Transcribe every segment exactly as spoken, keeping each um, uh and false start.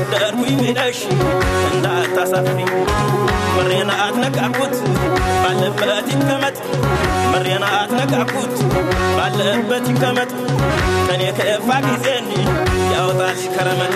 ወደድኩኝ ብለሽ እንዳታሳፍሪ መሬና አትነካኩት ባለበት ይቀመጥ መሬና አትነካኩት ባለበት ይቀመጥ ከኔ ከፋ ጊዜን ያወጣሽ ከረመን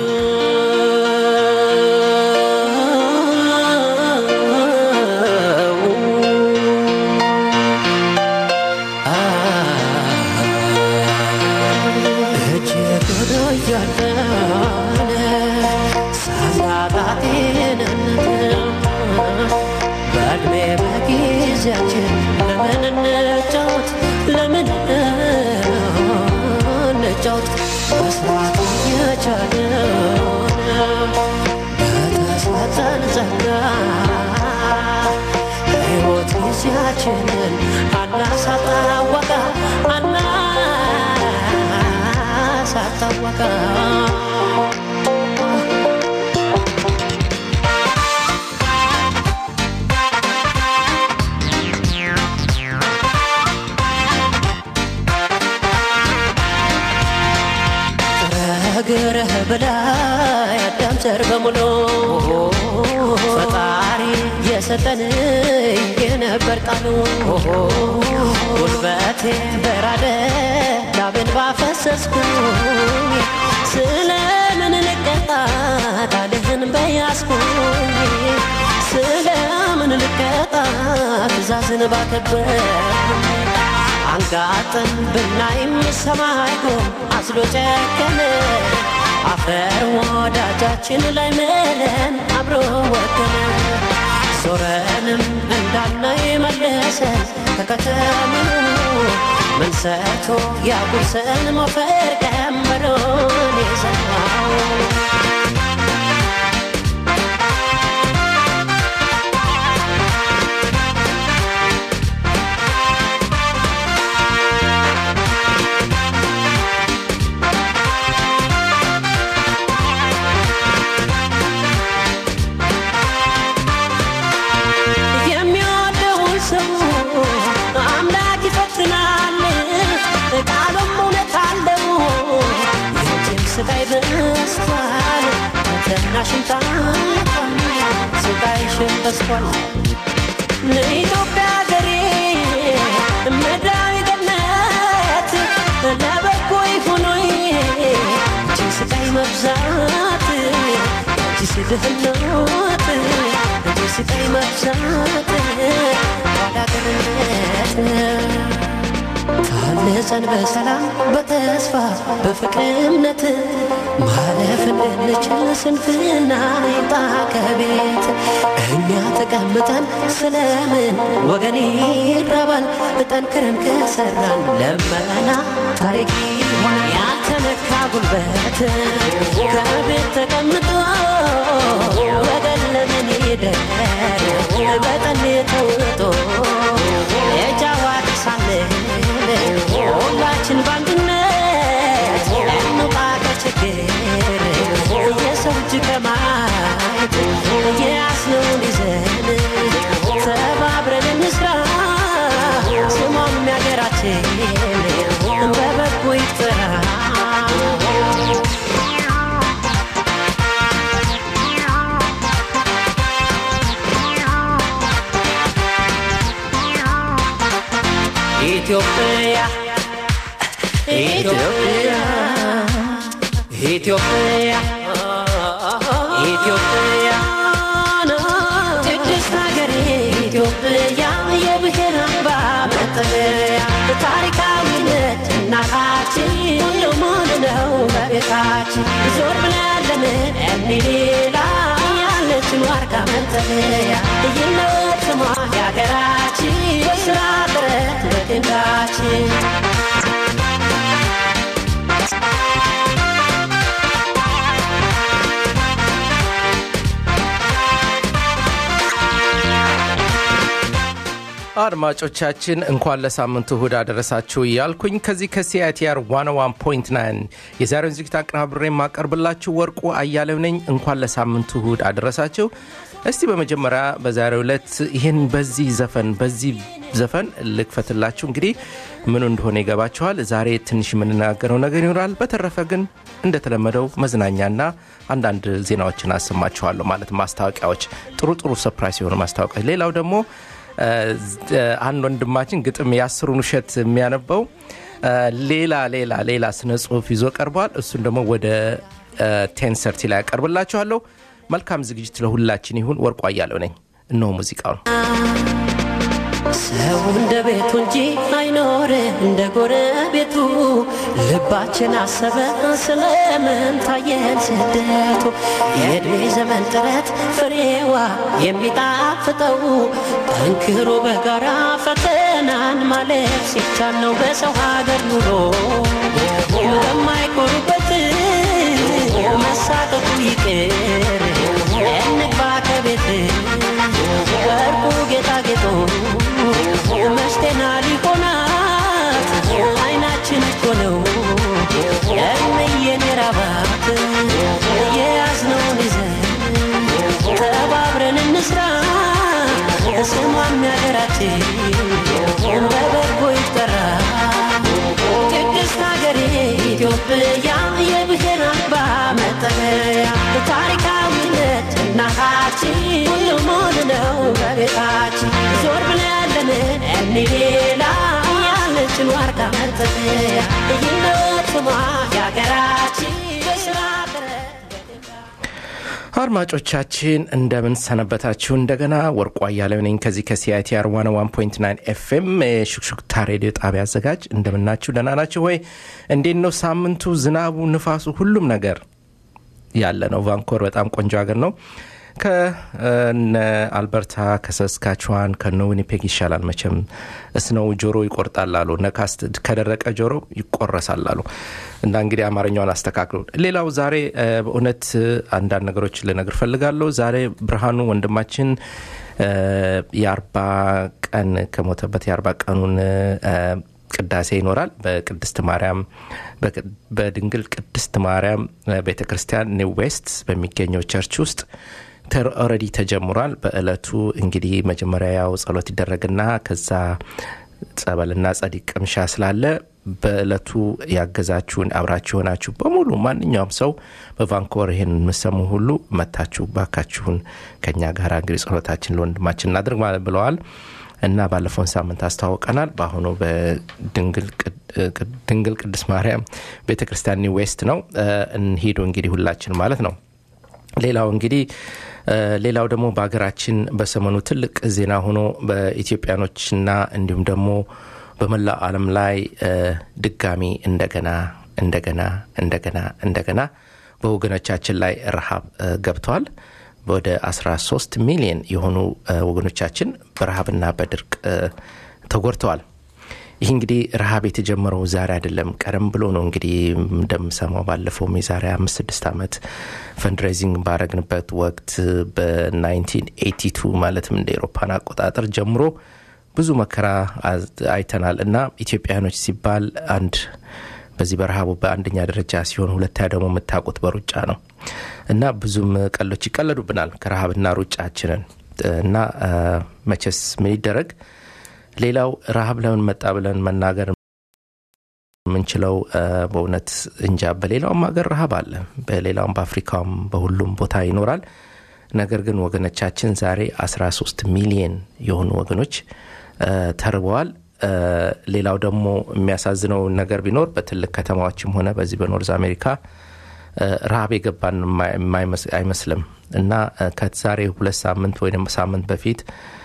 በሙሉ ፈጣሪ የሰጠን የነበር ቃሉ ጉልበቴ በራደ ላብን ባፈሰስኩኝ ስለምን ልቀጣት አልህን በያስኩኝ ስለምን ልቀጣት ትእዛዝን ባከበርኩኝ አንጋጠን ብናይም ሰማይቶ አስሎ ጨከነ አፈር ወዳጃችን ላይ መለን አብሮ ወከነ ሶረንም እንዳናይ መለሰን ከከተማው መንሰቶ ያጉርሰን ሞፈር ቀመሮን ይዘናው ስቃይ በስቷል ተናሽንታን ስቃይ ሽንበስቷል ለኢትዮጵያ ገሬ መዳዊ ገነት ለበጎ ይሁኖይ ስቃይ መብዛት ስድህነት ስቃይ መብዛት ዋዳገርነት ታነጸን በሰላም በተስፋ በፍቅርነት ማለፍ እንድንችል ስንፍና ይምጣ ከቤት እኛ ተቀምጠን ስለምን ወገን ይራባል ጠንክረን ከሰራን ለመና ታሪክ ይሆን ያልተነካ ጉልበት ከቤት ተቀምጦ ወገን ለምን ይደር በጠን ተውጦ የጃዋት ሳለን ሁላችን ባንድነት እንውጣ ከችግር የሰው እጅ ከማየት የያዝነውን ይዘን ተባብረን እንስራ ስሟም የሀገራችን በበጎ ይጠራ ኢትዮጵያ ኢትዮጵያ ኢትዮጵያ ኢትዮጵያ ቅድስት ሀገሬ ኢትዮጵያ የብሔር አምባ መጠለያ ታሪካዊነት እናታችን ሁሉም ነው በቤታችን ዞር ብለን ለምን እንሌላ ያለችን ዋርካ መጠለያ ይነት ስሟ የሀገራችን በስራ ጥረት በድንጋችን አድማጮቻችን እንኳን ለሳምንቱ እሁድ አደረሳችሁ እያልኩኝ ከዚህ ከሲአይቲአር መቶ አንድ ነጥብ ዘጠኝ የዛሬውን ዝግጅት አቀናብሬ ማቀርብላችሁ ወርቁ አያሌው ነኝ። እንኳን ለሳምንቱ እሁድ አደረሳችሁ። እስቲ በመጀመሪያ በዛሬው ዕለት ይሄን በዚህ ዘፈን በዚህ ዘፈን ልክፈትላችሁ። እንግዲህ ምን እንደሆነ ይገባችኋል። ዛሬ ትንሽ የምንናገረው ነገር ይኖራል። በተረፈ ግን እንደተለመደው መዝናኛና አንዳንድ ዜናዎችን አሰማችኋለሁ። ማለት ማስታወቂያዎች፣ ጥሩ ጥሩ ሰርፕራይዝ የሆኑ ማስታወቂያዎች። ሌላው ደግሞ አንድ ወንድማችን ግጥም ያስሩን ውሸት የሚያነበው ሌላ ሌላ ሌላ ስነ ጽሁፍ ይዞ ቀርቧል። እሱን ደግሞ ወደ ቴን ሰርቲ ላይ ያቀርብላችኋለሁ። መልካም ዝግጅት ለሁላችን ይሁን። ወርቁ አያሌው ነኝ። እነሆ ሙዚቃው። ሰው እንደ ቤቱ እንጂ አይኖር እንደ ጎረቤቱ ልባችን አሰበ ስለምን ታየን ስደቱ የእድሜ ዘመን ጥረት ፍሬዋ የሚጣፍጠው ጠንክሮ በጋራ ፈተናን ማለፍ ሲቻል ነው። በሰው ሀገር ኑሮ የማይኮሩበት መሳቀቁ ይቅር እንግባ ከቤት ወርቁ ጌጣጌጦ መሽቴና ሊሆናት አይናችን እኮ ነው የእነየን የራባት የያዝነውን ይዘን ተባብረን እንስራ ስሟም ያገራችን በበጎ ይጠራ። ቅድስት ሀገሬ ኢትዮጵያ የብሔር አምባ መጠለያ ታሪካዊነት እናታችን ሁሉም ሆነ ነው በቤታችን ዞር ብለን ያለን እኔ ሌላ ያለችን ዋርካ መጠለያ ይህነት ስሟ የሀገራችን በስራ ጥረት። አድማጮቻችን እንደምን ሰነበታችሁ? እንደገና ወርቁ አያሌው ነኝ ከዚህ ከሲአይቲአር መቶ አንድ ነጥብ ዘጠኝ ኤፍኤም ሹክሹክታ ሬዲዮ ጣቢያ አዘጋጅ። እንደምናችሁ? ደህና ናችሁ ወይ? እንዴት ነው ሳምንቱ? ዝናቡ፣ ንፋሱ፣ ሁሉም ነገር ያለ ነው። ቫንኮቨር በጣም ቆንጆ ሀገር ነው። ከነ አልበርታ ከሰስካቹዋን ከነ ዊኒፔግ ይሻላል መቼም። እስነው ጆሮ ይቆርጣል አሉ። ነካስት ከደረቀ ጆሮ ይቆረሳል አሉ። እና እንግዲህ አማርኛውን አስተካክሉ። ሌላው ዛሬ በእውነት አንዳንድ ነገሮች ልነግር ፈልጋለሁ። ዛሬ ብርሃኑ ወንድማችን የአርባ ቀን ከሞተበት የአርባ ቀኑን ቅዳሴ ይኖራል በቅድስት ማርያም በድንግል ቅድስት ማርያም ቤተክርስቲያን ኒው ዌስት በሚገኘው ቸርች ውስጥ ተር ኦሬዲ ተጀምሯል። በእለቱ እንግዲህ መጀመሪያ ያው ጸሎት ይደረግና ከዛ ጸበልና ጸዲቅ ቅምሻ ስላለ በእለቱ ያገዛችሁን አብራችሁ ሆናችሁ በሙሉ ማንኛውም ሰው በቫንኮቨር ይሄን መሰሙ ሁሉ መታችሁ ባካችሁን ከኛ ጋር እንግዲህ ጸሎታችን ለወንድማችን እናድርግ ማለት ብለዋል። እና ባለፈው ሳምንት አስተዋውቀናል። በአሁኑ በድንግል ድንግል ቅድስት ማርያም ቤተክርስቲያን ኒው ዌስት ነው እንሂዱ እንግዲህ ሁላችን ማለት ነው። ሌላው እንግዲህ ሌላው ደግሞ በአገራችን በሰሞኑ ትልቅ ዜና ሆኖ በኢትዮጵያኖችና እንዲሁም ደግሞ በመላ ዓለም ላይ ድጋሚ እንደገና እንደገና እንደገና እንደገና በወገኖቻችን ላይ ረሃብ ገብቷል። ወደ አስራ ሶስት ሚሊዮን የሆኑ ወገኖቻችን በረሃብና በድርቅ ተጎድተዋል። ይህ እንግዲህ ረሃብ የተጀመረው ዛሬ አይደለም፣ ቀደም ብሎ ነው። እንግዲህ እንደምሰማው ባለፈው የዛሬ አምስት ስድስት ዓመት ፈንድሬዚንግ ባረግንበት ወቅት በ1982 ማለትም እንደ አውሮፓን አቆጣጠር ጀምሮ ብዙ መከራ አይተናል። እና ኢትዮጵያኖች ሲባል አንድ በዚህ በረሃቡ በአንደኛ ደረጃ ሲሆን ሁለተኛ ደግሞ የምታውቁት በሩጫ ነው። እና ብዙም ቀሎች ይቀለዱብናል ከረሃብና ሩጫችንን እና መቼስ ምን ይደረግ። ሌላው ረሃብ ለምን መጣ ብለን መናገር ምንችለው በእውነት እንጃ። በሌላውም ሀገር ረሃብ አለ፣ በሌላውም በአፍሪካም በሁሉም ቦታ ይኖራል። ነገር ግን ወገኖቻችን ዛሬ አስራ ሶስት ሚሊዮን የሆኑ ወገኖች ተርበዋል። ሌላው ደግሞ የሚያሳዝነው ነገር ቢኖር በትልቅ ከተማዎችም ሆነ በዚህ በኖርዝ አሜሪካ ረሃብ የገባን አይመስልም። እና ከዛሬ ሁለት ሳምንት ወይም ሳምንት በፊት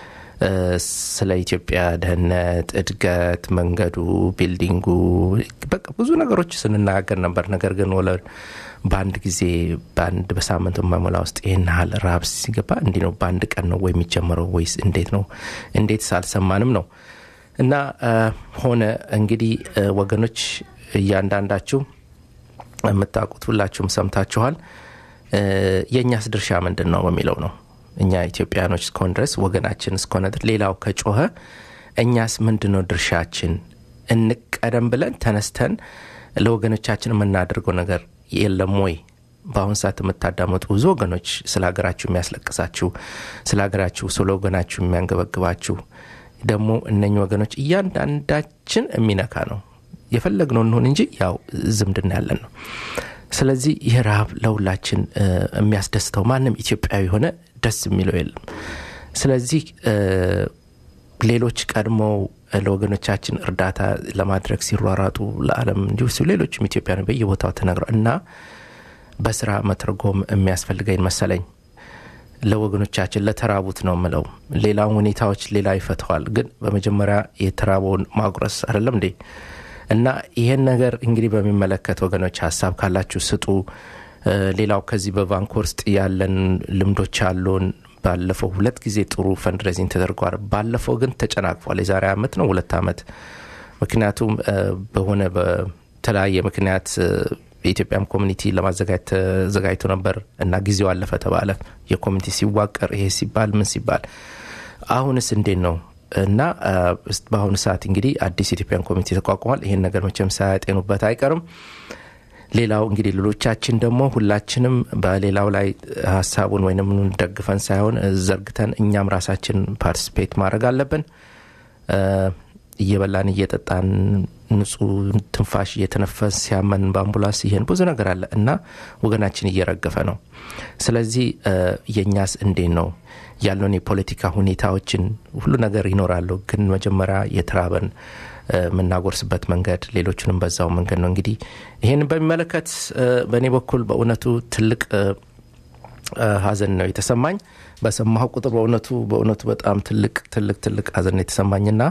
ስለ ኢትዮጵያ ደህንነት፣ እድገት፣ መንገዱ፣ ቢልዲንጉ በቃ ብዙ ነገሮች ስንናገር ነበር። ነገር ግን ወለ በአንድ ጊዜ በአንድ በሳምንት ማሞላ ውስጥ ይሄን ያህል ረሃብ ሲገባ እንዲህ ነው በአንድ ቀን ነው ወይ የሚጀምረው ወይስ እንዴት ነው? እንዴት ሳልሰማንም ነው? እና ሆነ እንግዲህ ወገኖች እያንዳንዳችሁ የምታውቁት ሁላችሁም ሰምታችኋል። የኛስ ድርሻ ምንድነው በሚለው ነው። እኛ ኢትዮጵያኖች እስከሆነ ድረስ ወገናችን እስከሆነ ድረስ ሌላው ከጮኸ እኛስ ምንድነው ድርሻችን እንቀደም ብለን ተነስተን ለወገኖቻችን የምናደርገው ነገር የለም ወይ? በአሁን ሰዓት የምታዳመጡ ብዙ ወገኖች ስለ ሀገራችሁ የሚያስለቅሳችሁ ስለ ሀገራችሁ ስለ ወገናችሁ የሚያንገበግባችሁ ደግሞ እነኚህ ወገኖች እያንዳንዳችን የሚነካ ነው። የፈለግነው እንሆን እንጂ ያው ዝምድና ያለን ነው። ስለዚህ የራብ ለሁላችን የሚያስደስተው ማንም ኢትዮጵያዊ ሆነ ደስ የሚለው የለም። ስለዚህ ሌሎች ቀድሞ ለወገኖቻችን እርዳታ ለማድረግ ሲሯሯጡ ለዓለም እንዲሁ ሌሎችም ኢትዮጵያውያን በየቦታው ተነግረው እና በስራ መተርጎም የሚያስፈልገኝ መሰለኝ። ለወገኖቻችን ለተራቡት ነው ምለው። ሌላው ሁኔታዎች ሌላ ይፈታዋል፣ ግን በመጀመሪያ የተራበውን ማጉረስ አይደለም እንዴ? እና ይሄን ነገር እንግዲህ በሚመለከት ወገኖች ሐሳብ ካላችሁ ስጡ። ሌላው ከዚህ በቫንኮቨር ውስጥ ያለን ልምዶች አሉን። ባለፈው ሁለት ጊዜ ጥሩ ፈንድሬዚንግ ተደርጓል። ባለፈው ግን ተጨናቅፏል። የዛሬ አመት ነው ሁለት አመት ምክንያቱም በሆነ በተለያየ ምክንያት የኢትዮጵያም ኮሚኒቲ ለማዘጋጀት ተዘጋጅቶ ነበር እና ጊዜው አለፈ ተባለ። የኮሚኒቲ ሲዋቀር ይሄ ሲባል ምን ሲባል አሁንስ እንዴት ነው? እና በአሁኑ ሰዓት እንግዲህ አዲስ ኢትዮጵያን ኮሚኒቲ ተቋቁሟል። ይሄን ነገር መቼም ሳያጤኑበት አይቀርም። ሌላው እንግዲህ ሌሎቻችን ደግሞ ሁላችንም በሌላው ላይ ሐሳቡን ወይንም ደግፈን ሳይሆን ዘርግተን እኛም ራሳችን ፓርቲሲፔት ማድረግ አለብን። እየበላን እየጠጣን ንጹህ ትንፋሽ እየተነፈስ ሲያመን በአምቡላንስ ይሄን ብዙ ነገር አለ እና ወገናችን እየረገፈ ነው። ስለዚህ የኛስ እንዴት ነው ያለውን የፖለቲካ ሁኔታዎችን ሁሉ ነገር ይኖራሉ፣ ግን መጀመሪያ የተራበን ምናጎርስበት መንገድ ሌሎችንም በዛው መንገድ ነው። እንግዲህ ይሄን በሚመለከት በእኔ በኩል በእውነቱ ትልቅ ሀዘን ነው የተሰማኝ። በሰማሁ ቁጥር በእውነቱ በእውነቱ በጣም ትልቅ ትልቅ ትልቅ ሀዘን ነው የተሰማኝና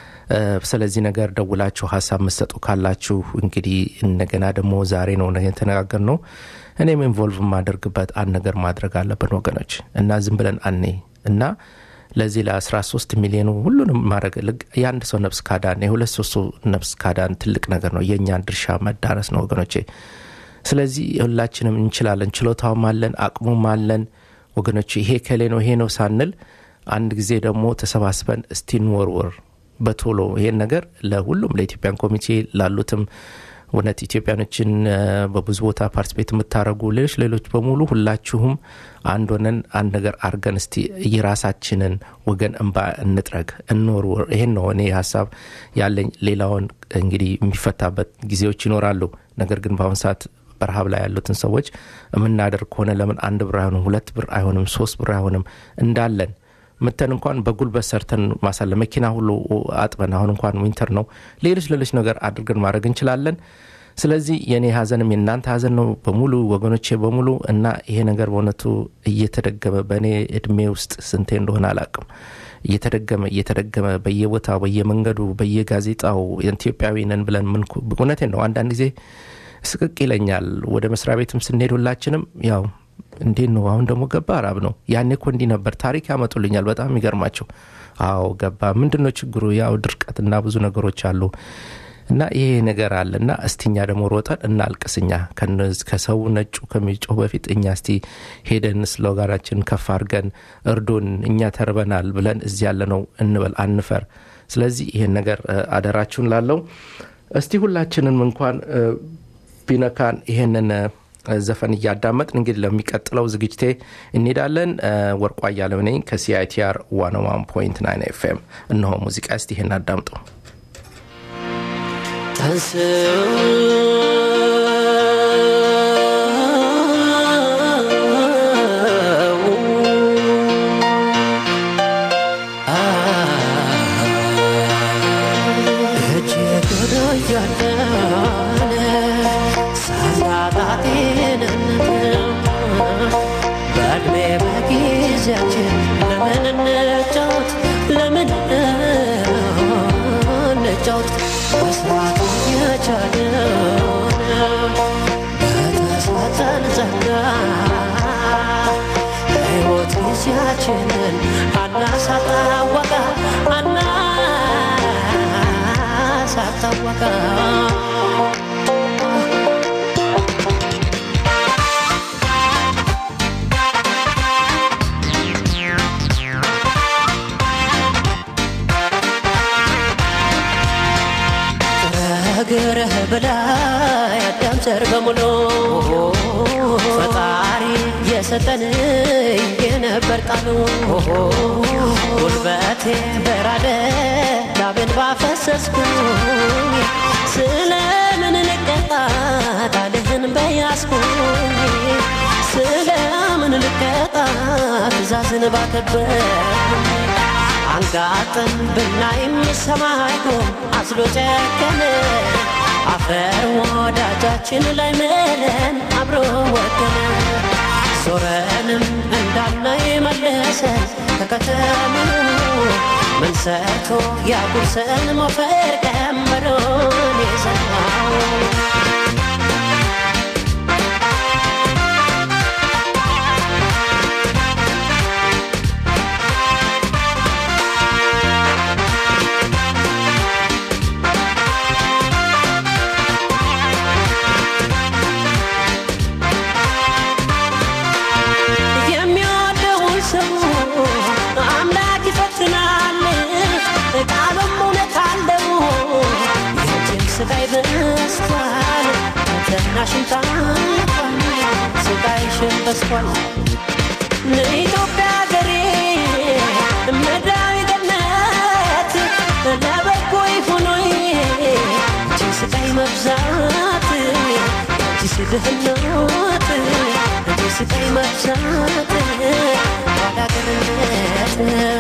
ስለዚህ ነገር ደውላችሁ ሐሳብ መስጠቱ ካላችሁ እንግዲህ እንደገና ደግሞ ዛሬ ነው ነገር ተነጋገርነው እኔም ኢንቮልቭ ማድረግበት አንድ ነገር ማድረግ አለብን ወገኖች እና ዝም ብለን አንኔ እና ለዚህ ለ13 ሚሊዮን ሁሉንም ማድረግ ያንድ ሰው ነፍስ ካዳን የሁለት ሶስት ነፍስ ካዳን ትልቅ ነገር ነው። የኛን ድርሻ መዳረስ ነው ወገኖቼ። ስለዚህ ሁላችንም እንችላለን፣ ችሎታውም አለን፣ አቅሙም አለን ወገኖቼ። ይሄ ከሌ ነው ይሄ ነው ሳንል አንድ ጊዜ ደግሞ ተሰባስበን እስቲን ወርወር በቶሎ ይሄን ነገር ለሁሉም ለኢትዮጵያን ኮሚቴ ላሉትም ወነት ኢትዮጵያኖችን በብዙ ቦታ ፓርቲሲፔት የምታረጉ ሌሎች ሌሎች በሙሉ ሁላችሁም አንድ ሆነን አንድ ነገር አርገን እስቲ የራሳችንን ወገን እንባ እንጥረግ እንወርወር። ይሄን ነው እኔ ሐሳብ ያለኝ። ሌላውን እንግዲህ የሚፈታበት ጊዜዎች ይኖራሉ። ነገር ግን በአሁን ሰዓት በረሃብ ላይ ያሉትን ሰዎች የምናደርግ ሆነ ለምን አንድ ብር አይሆንም፣ ሁለት ብር አይሆንም፣ ሶስት ብር አይሆንም እንዳለን መተን እንኳን በጉልበት ሰርተን ማሳለ መኪና ሁሉ አጥበን አሁን እንኳን ዊንተር ነው ሌሎች ሌሎች ነገር አድርገን ማድረግ እንችላለን። ስለዚህ የኔ ሀዘንም የናንተ ሀዘን ነው በሙሉ ወገኖቼ በሙሉ እና ይሄ ነገር በእውነቱ እየተደገመ በእኔ እድሜ ውስጥ ስንቴ እንደሆነ አላውቅም እየተደገመ እየተደገመ በየቦታው በየመንገዱ በየጋዜጣው ኢትዮጵያዊ ነን ብለን ምን እውነቴን ነው አንዳንድ ጊዜ ስቅቅ ይለኛል። ወደ መስሪያ ቤትም ስንሄድ ሁላችንም ያው እንዴት ነው አሁን ደግሞ ገባ ራብ ነው ያኔ እኮ እንዲህ ነበር ታሪክ ያመጡልኛል በጣም ይገርማቸው። አዎ ገባ ምንድነው ችግሩ? ያው ድርቀትና ብዙ ነገሮች አሉ እና ይሄ ነገር አለና እስቲኛ ደግሞ ሮጠን እናልቅስኛ ከነዚህ ከሰው ነጩ ከሚጮህ በፊት እኛ እስቲ ሄደን ስሎጋናችን ከፍ አድርገን እርዱን እኛ ተርበናል ብለን እዚህ ያለ ነው እንበል አንፈር። ስለዚህ ይሄን ነገር አደራችሁን ላለው እስቲ ሁላችንም እንኳን ቢነካን ይሄንን ዘፈን እያዳመጥን እንግዲህ ለሚቀጥለው ዝግጅቴ እንሄዳለን። ወርቋ ያለው ነኝ ከሲአይቲአር one oh one point nine ኤፍ ኤም። እነሆ ሙዚቃ እስቲ ይሄን አዳምጡ። ታንስ በላይ አዳም ዘር በሙሉ ፈጣሪ የሰጠን የነበር ቃሉ ጉልበቴ በራደ ላቤን ባፈሰስኩኝ ስለምን ልቀጣ ቃልህን በያዝኩኝ ስለምን ልቀጣ ትእዛዝን ባከበርኩኝ አንጋጥን ብናይም ሰማይቶ አዝሎ ጨከነ አፈር ወዳጃችን ላይ መለን አብሮ ወገነ ዞረንም እንዳናይ መለሰን ከከተማው ምን ሰርቶ ያጉርሰን ሞፈር ቀንበሮን የዘራው ስቃይ በስቷል ተናሽንታ ስቃይሽን በስቷል ለኢትዮጵያ ገሬ መዳዊ ገነት ለበጎ ይሁኖይ እቺ ስቃይ መብዛት እቺ ስድህነት እቺ ስቃይ መብዛት ዋዳገርነት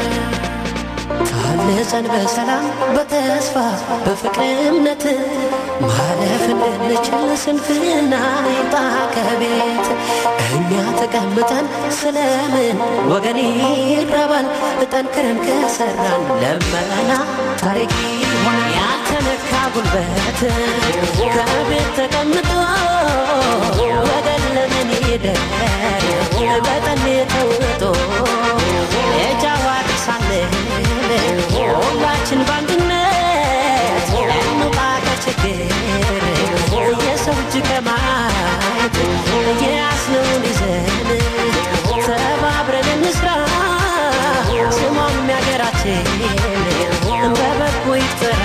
ታነጸን በሰላም በተስፋ በፍቅር እምነት ማለፍ እንድንችል ስንፍና ይጣ ከቤት እኛ ተቀምጠን ስለምን ወገን ይራባል ጠንክረን ከሰራን ለመና ታሪክ ያተነካ ጉልበት ከቤት ተቀምጦ ወገን ለምን ይደር በጠን ተውጦ የጃዋር ሳለን ሁላችን ባንድነት እንውጣ ከችግር የሰው እጅ ከማየት የያዝነውን ይዘን ተባብረን እንስራ ስሟም ያገራችን በበጎ ይጠራ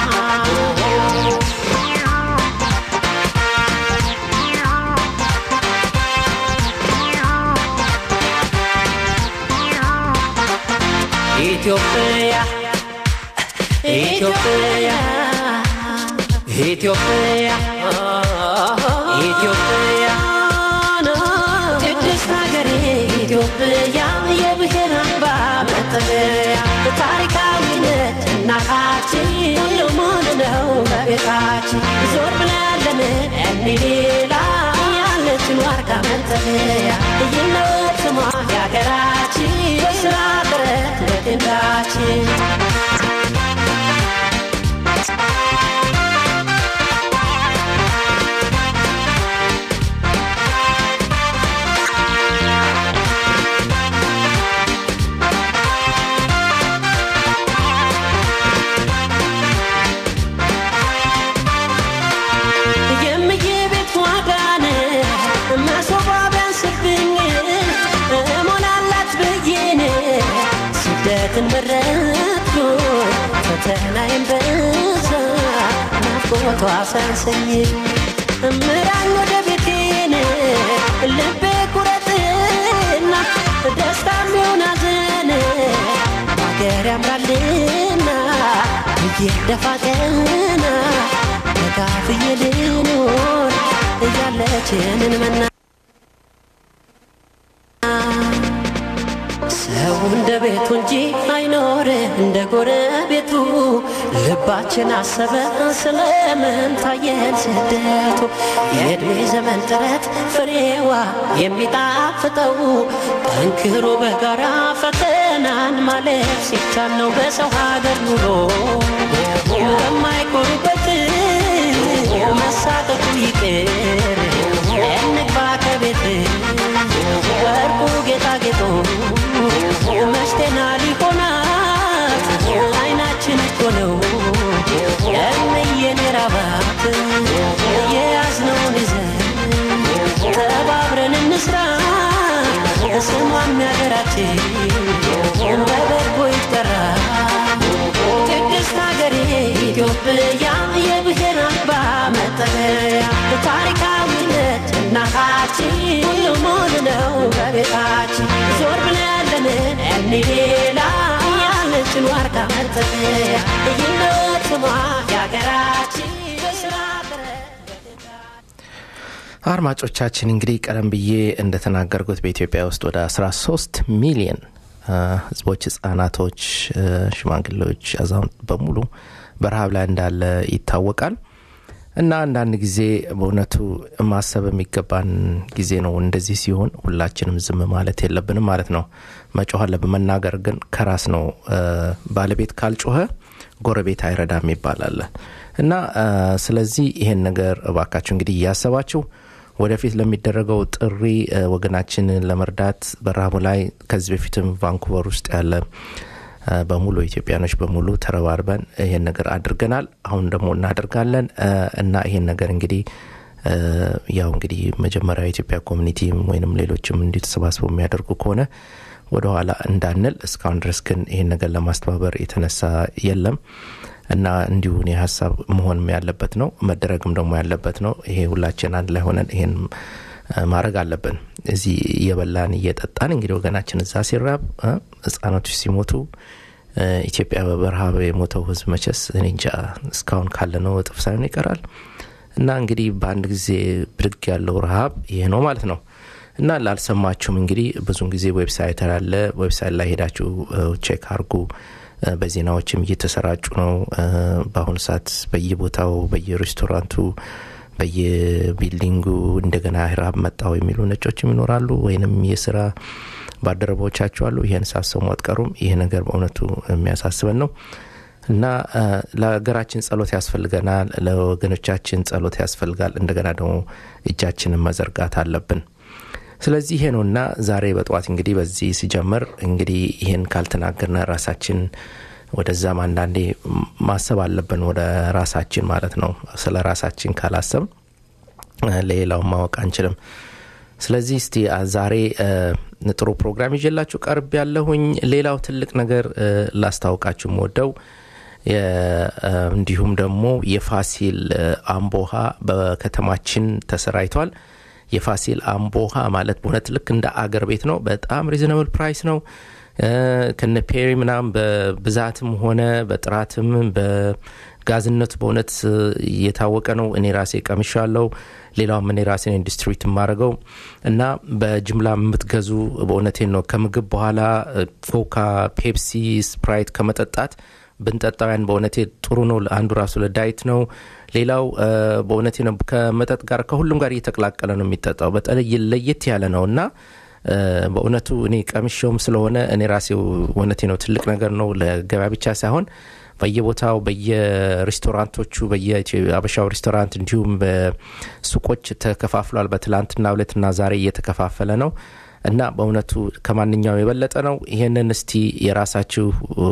ኢትዮጵያ ኢትዮጵያ ኢትዮጵያ ኢትዮጵያ ቅድስት ሀገሬ ኢትዮጵያ የብሔር አምባ መጠለያ ታሪካዊነት እናታችን ሁሉም ነው በቤታችን ዞር ብለን እኔ ሌላ ያለችን ዋርካ መጠለያ ይለወጥ ስሟ የሀገራችን በስራ ጥረት ለድንዳችን ተንበረኩ ፈተናዬን በዛ ናፍቆቷ ሳንሰኝ ምራኝ ወደ ቤቴን ልቤ ኩረትና ደስታም ይሁን ሐዘን ሀገር ያምራልና ብዬ ደፋ ቀና ተካፍዬ ልኖር እያለችንን መና ሰው እንደ ቤቱ እንጂ አይኖር እንደ ጎረቤቱ ልባችን አሰበ ስለምን ታየን ስደቱ የእድሜ ዘመን ጥረት ፍሬዋ የሚጣፍጠው ጠንክሮ በጋራ ፈተናን ማለፍ ሲቻል ነው በሰው ሀገር ኑሮ የማይቆሩበት መሳቀቁ ይቅር እንግባ ከቤት ወርቁ ጌጣጌጡ መሽቴና ሊሆናት አይናችን እኮ ነው የምየኔ ራባት የያዝነውን ይዘን ተባብረን እንስራ ስሟም ያገራችን በበጎ ይጠራ ቅድስት ሀገሬ ኢትዮጵያ የብሔር አምባ መጠለያ ሌላ ያለችን ዋርካ መጠለያ ልዩነት ማ ያገራችን በስራ አድማጮቻችን እንግዲህ ቀደም ብዬ እንደተናገርኩት በኢትዮጵያ ውስጥ ወደ አስራ ሶስት ሚሊዮን ህዝቦች ህጻናቶች ሽማግሌዎች አዛውንት በሙሉ በረሃብ ላይ እንዳለ ይታወቃል እና አንዳንድ ጊዜ በእውነቱ ማሰብ የሚገባን ጊዜ ነው እንደዚህ ሲሆን ሁላችንም ዝም ማለት የለብንም ማለት ነው መጮህ አለብን መናገር ግን ከራስ ነው ባለቤት ካልጮኸ ጎረቤት አይረዳም ይባላል እና ስለዚህ ይሄን ነገር እባካችሁ እንግዲህ ያሰባችሁ ወደፊት ለሚደረገው ጥሪ ወገናችንን ለመርዳት በራቡ ላይ ከዚህ በፊትም ቫንኩቨር ውስጥ ያለ በሙሉ ኢትዮጵያኖች በሙሉ ተረባርበን ይሄን ነገር አድርገናል አሁን ደግሞ እናደርጋለን እና ይሄን ነገር እንግዲህ ያው እንግዲህ መጀመሪያ ኢትዮጵያ ኮሚኒቲ ወይንም ሌሎችም እንዲተሰባስበው የሚያደርጉ ከሆነ ወደ ኋላ እንዳንል እስካሁን ድረስ ግን ይሄን ነገር ለማስተባበር የተነሳ የለም እና እንዲሁ ነው ሐሳብ መሆን ያለበት ነው መደረግም ደግሞ ያለበት ነው ይሄ ሁላችን አንድ ላይ ሆነን ይሄን ማረግ አለብን እዚህ የበላን እየጠጣን እንግዲህ ወገናችን እዛ ሲራብ ህፃናቶች ሲሞቱ ኢትዮጵያ በበረሃብ የሞተው ህዝብ መቸስ እንጃ እስካሁን ካለነው ጥፍ ሳይሆን ይቀራል እና እንግዲህ በአንድ ጊዜ ብድግ ያለው ረሃብ ይሄ ነው ማለት ነው እና ላልሰማችሁም እንግዲህ ብዙን ጊዜ ዌብሳይት አለ ዌብሳይት ላይ ሄዳችሁ ቼክ አርጉ በዜናዎችም እየተሰራጩ ነው በአሁኑ ሰዓት በየቦታው በየሬስቶራንቱ በየቢልዲንጉ እንደገና ህራብ መጣው የሚሉ ነጮችም ይኖራሉ ወይንም የሥራ ባደረቦቻቸው አሉ ይሄን ሳሰሙ አትቀሩም ይሄ ነገር በእውነቱ የሚያሳስበን ነው እና ለሀገራችን ጸሎት ያስፈልገናል ለወገኖቻችን ጸሎት ያስፈልጋል እንደገና ደግሞ እጃችንን መዘርጋት አለብን ስለዚህ ይሄ ነውና ዛሬ በጧት እንግዲህ በዚህ ሲጀምር እንግዲህ ይሄን ካልተናገርና ራሳችን ወደዛም አንዳንዴ ማሰብ አለብን ወደ ራሳችን ማለት ነው ስለ ራሳችን ካላሰብ ለሌላው ማወቅ አንችልም ስለዚህ እስቲ ዛሬ ጥሩ ፕሮግራም ይዤላችሁ ቀርብ ያለሁኝ ሌላው ትልቅ ነገር ላስታውቃችሁ ወደው እንዲሁም ደግሞ የፋሲል አምቦሃ በከተማችን ተሰራይቷል የፋሲል አምቦሃ ማለት በእውነት ልክ እንደ አገር ቤት ነው በጣም ሪዝነብል ፕራይስ ነው ከነ ፔሪ ምናም በብዛትም ሆነ በጥራትም በጋዝነቱ በእውነት የታወቀ ነው እኔ ራሴ ቀምሻለሁ ሌላውም እኔ ራሴ ኢንዱስትሪት ማረገው እና በጅምላ የምትገዙ በእውነቴን ነው ከምግብ በኋላ ኮካ ፔፕሲ ስፕራይት ከመጠጣት ብንጠጣውን በእውነቴ ጥሩ ነው አንዱ ራሱ ለዳይት ነው ሌላው በእውነቴ ነው ከመጠጥ ጋር ከሁሉም ጋር እየተቀላቀለ ነው የሚጠጣው በተለይ ለየት ያለ ነውና በእውነቱ እኔ ቀምሼውም ስለሆነ እኔ ራሴው እውነቴ ነው ትልቅ ነገር ነው ለገበያ ብቻ ሳይሆን በየቦታው በየሬስቶራንቶቹ በየአበሻው ሬስቶራንት እንዲሁም በሱቆች ተከፋፍሏል በትላንትና ሁለትና ዛሬ እየተከፋፈለ ነው እና በእውነቱ ከማንኛው የበለጠ ነው ይሄንን እስቲ የራሳችሁ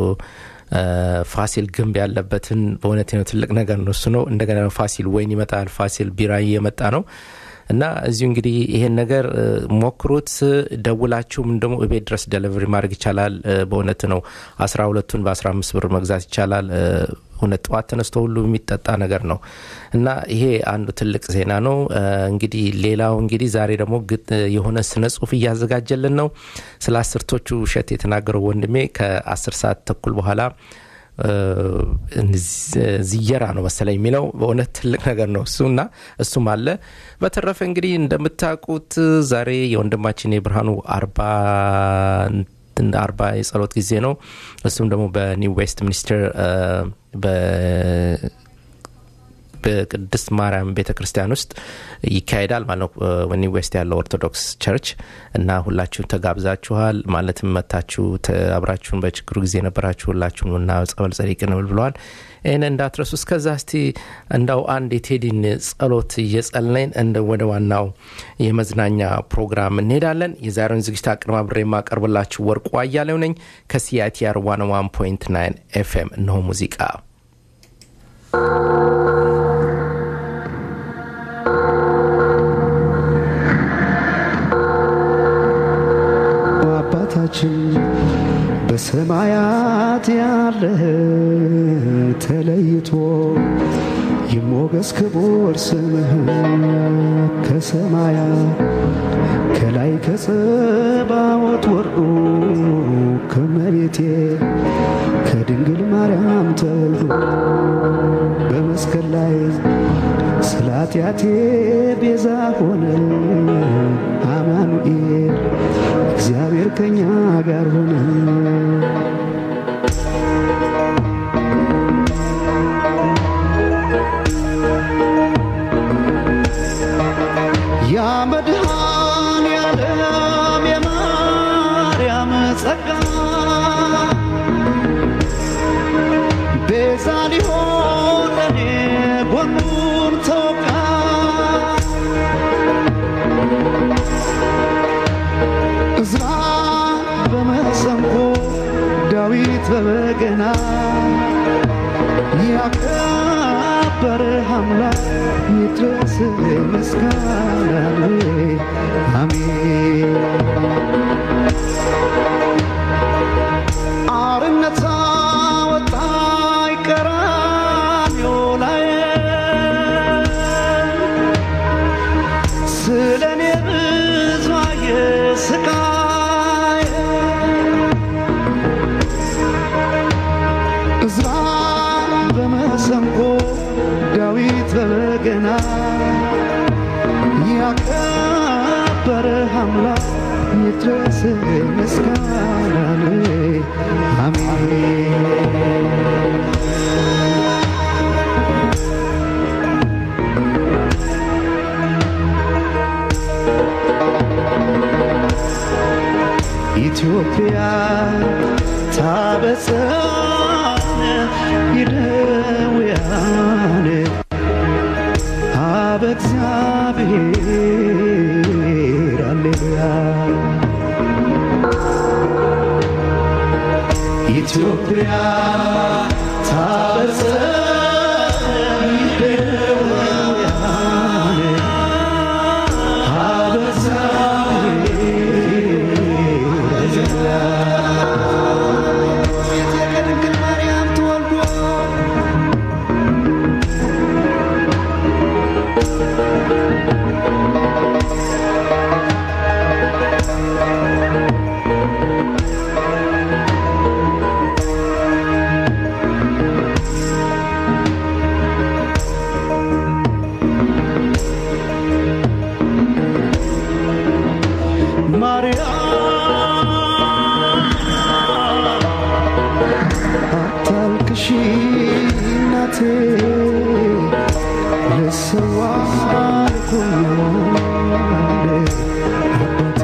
ፋሲል ግንብ ያለበትን በእውነቴ ነው ትልቅ ነገር ነው እሱ ነው እንደገና ፋሲል ወይን ይመጣል ፋሲል ቢራ እየመጣ ነው እና እዚሁ እንግዲህ ይሄን ነገር ሞክሩት ደውላችሁም ደግሞ እቤት ድረስ ዴሊቨሪ ማድረግ ይቻላል በእውነት ነው አስራ ሁለቱን በ15 ብር መግዛት ይቻላል እውነት ጧት ተነስቶ ሁሉ የሚጠጣ ነገር ነው እና ይሄ አንዱ ትልቅ ዜና ነው እንግዲህ ሌላው እንግዲህ ዛሬ ደግሞ የሆነ ስነ ጽሁፍ እያዘጋጀልን ነው ስለ አስርቶቹ ሸት የተናገረው ወንድሜ ከ10 ሰዓት ተኩል በኋላ ዝየራ ነው መሰለኝ የሚለው በእውነት ትልቅ ነገር ነው እሱና እሱም አለ በተረፈ እንግዲህ እንደምታውቁት ዛሬ የወንድማችን የብርሃኑ አርባ አርባ የጸሎት ጊዜ ነው እሱም ደግሞ በኒው ዌስት ሚኒስተር በ በቅድስት ማርያም ቤተክርስቲያን ውስጥ ይካሄዳል ማለት ነው ወኒ ዌስት ያለው ኦርቶዶክስ ቸርች እና ሁላችሁም ተጋብዛችኋል ማለትም መታችሁ አብራችሁን በችግሩ ጊዜ ነበራችሁ ሁላችሁም እና ጸበል ጸሪቅ ነው ብለዋል እኔ እንዳትረሱ እስከዛ እስቲ እንዳው አንድ የቴዲን ጸሎት እየጸለይን እንደ ወደ ዋናው የመዝናኛ ፕሮግራም እንሄዳለን የዛሬውን ዝግጅት አቅርባብሬ ማቀርብላችሁ ወርቁ አያሌው ነኝ ከሲአይቲአር one oh one point nine ኤፍ ኤም ነው ሙዚቃ አባታችን በሰማያት ያለ ተለይቶ ይሞገስ ክቡር ስምህ ከሰማያት ከላይ ከጸባዖት ወርዶ ከመሬቴ ከድንግል ማርያም ተወልዶ በመስቀል ላይ ስለ ኃጢአቴ ቤዛ ሆነ አማኑኤል እግዚአብሔር ከኛ ጋር ሆነ ያ መድኃኔዓለም የማርያም ጸጋ ቤዛ ሊሆን ለኔ ጎኑን ተወጋ እዝራ በመሰንቆ ዳዊት በበገና ያከበረህ አምላክ ይድረስ ምስጋና አሜን አርነት አወጣኝ ቀራንዮ ላይ ስለኔ ብዙ አየ ስቃይ እዝራ በመሰንቆ ዳዊት በበገና ያከበረህ አምላክ ይድረስ ምስጋና አሜን ኢትዮጵያ ታበሳነ ይደውያን አብ እግዚአብሔር ሃሌሉያ ኢትዮጵያ ታበሳነ ይደውያን አብ እግዚአብሔር ሃሌሉያ የድንግል ማርያም ተወልዶ አታልቅሺ እናቴ ልሰዋ አልኩኛል አባቴ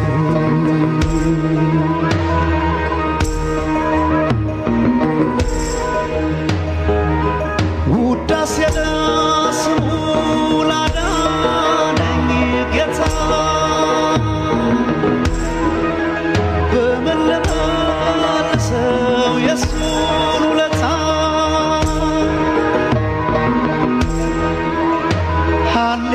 ውዳሴ ለስሙ ላዳነኝ ጌታ በምን ልመልሰው የሱን ውለታ ሃሌ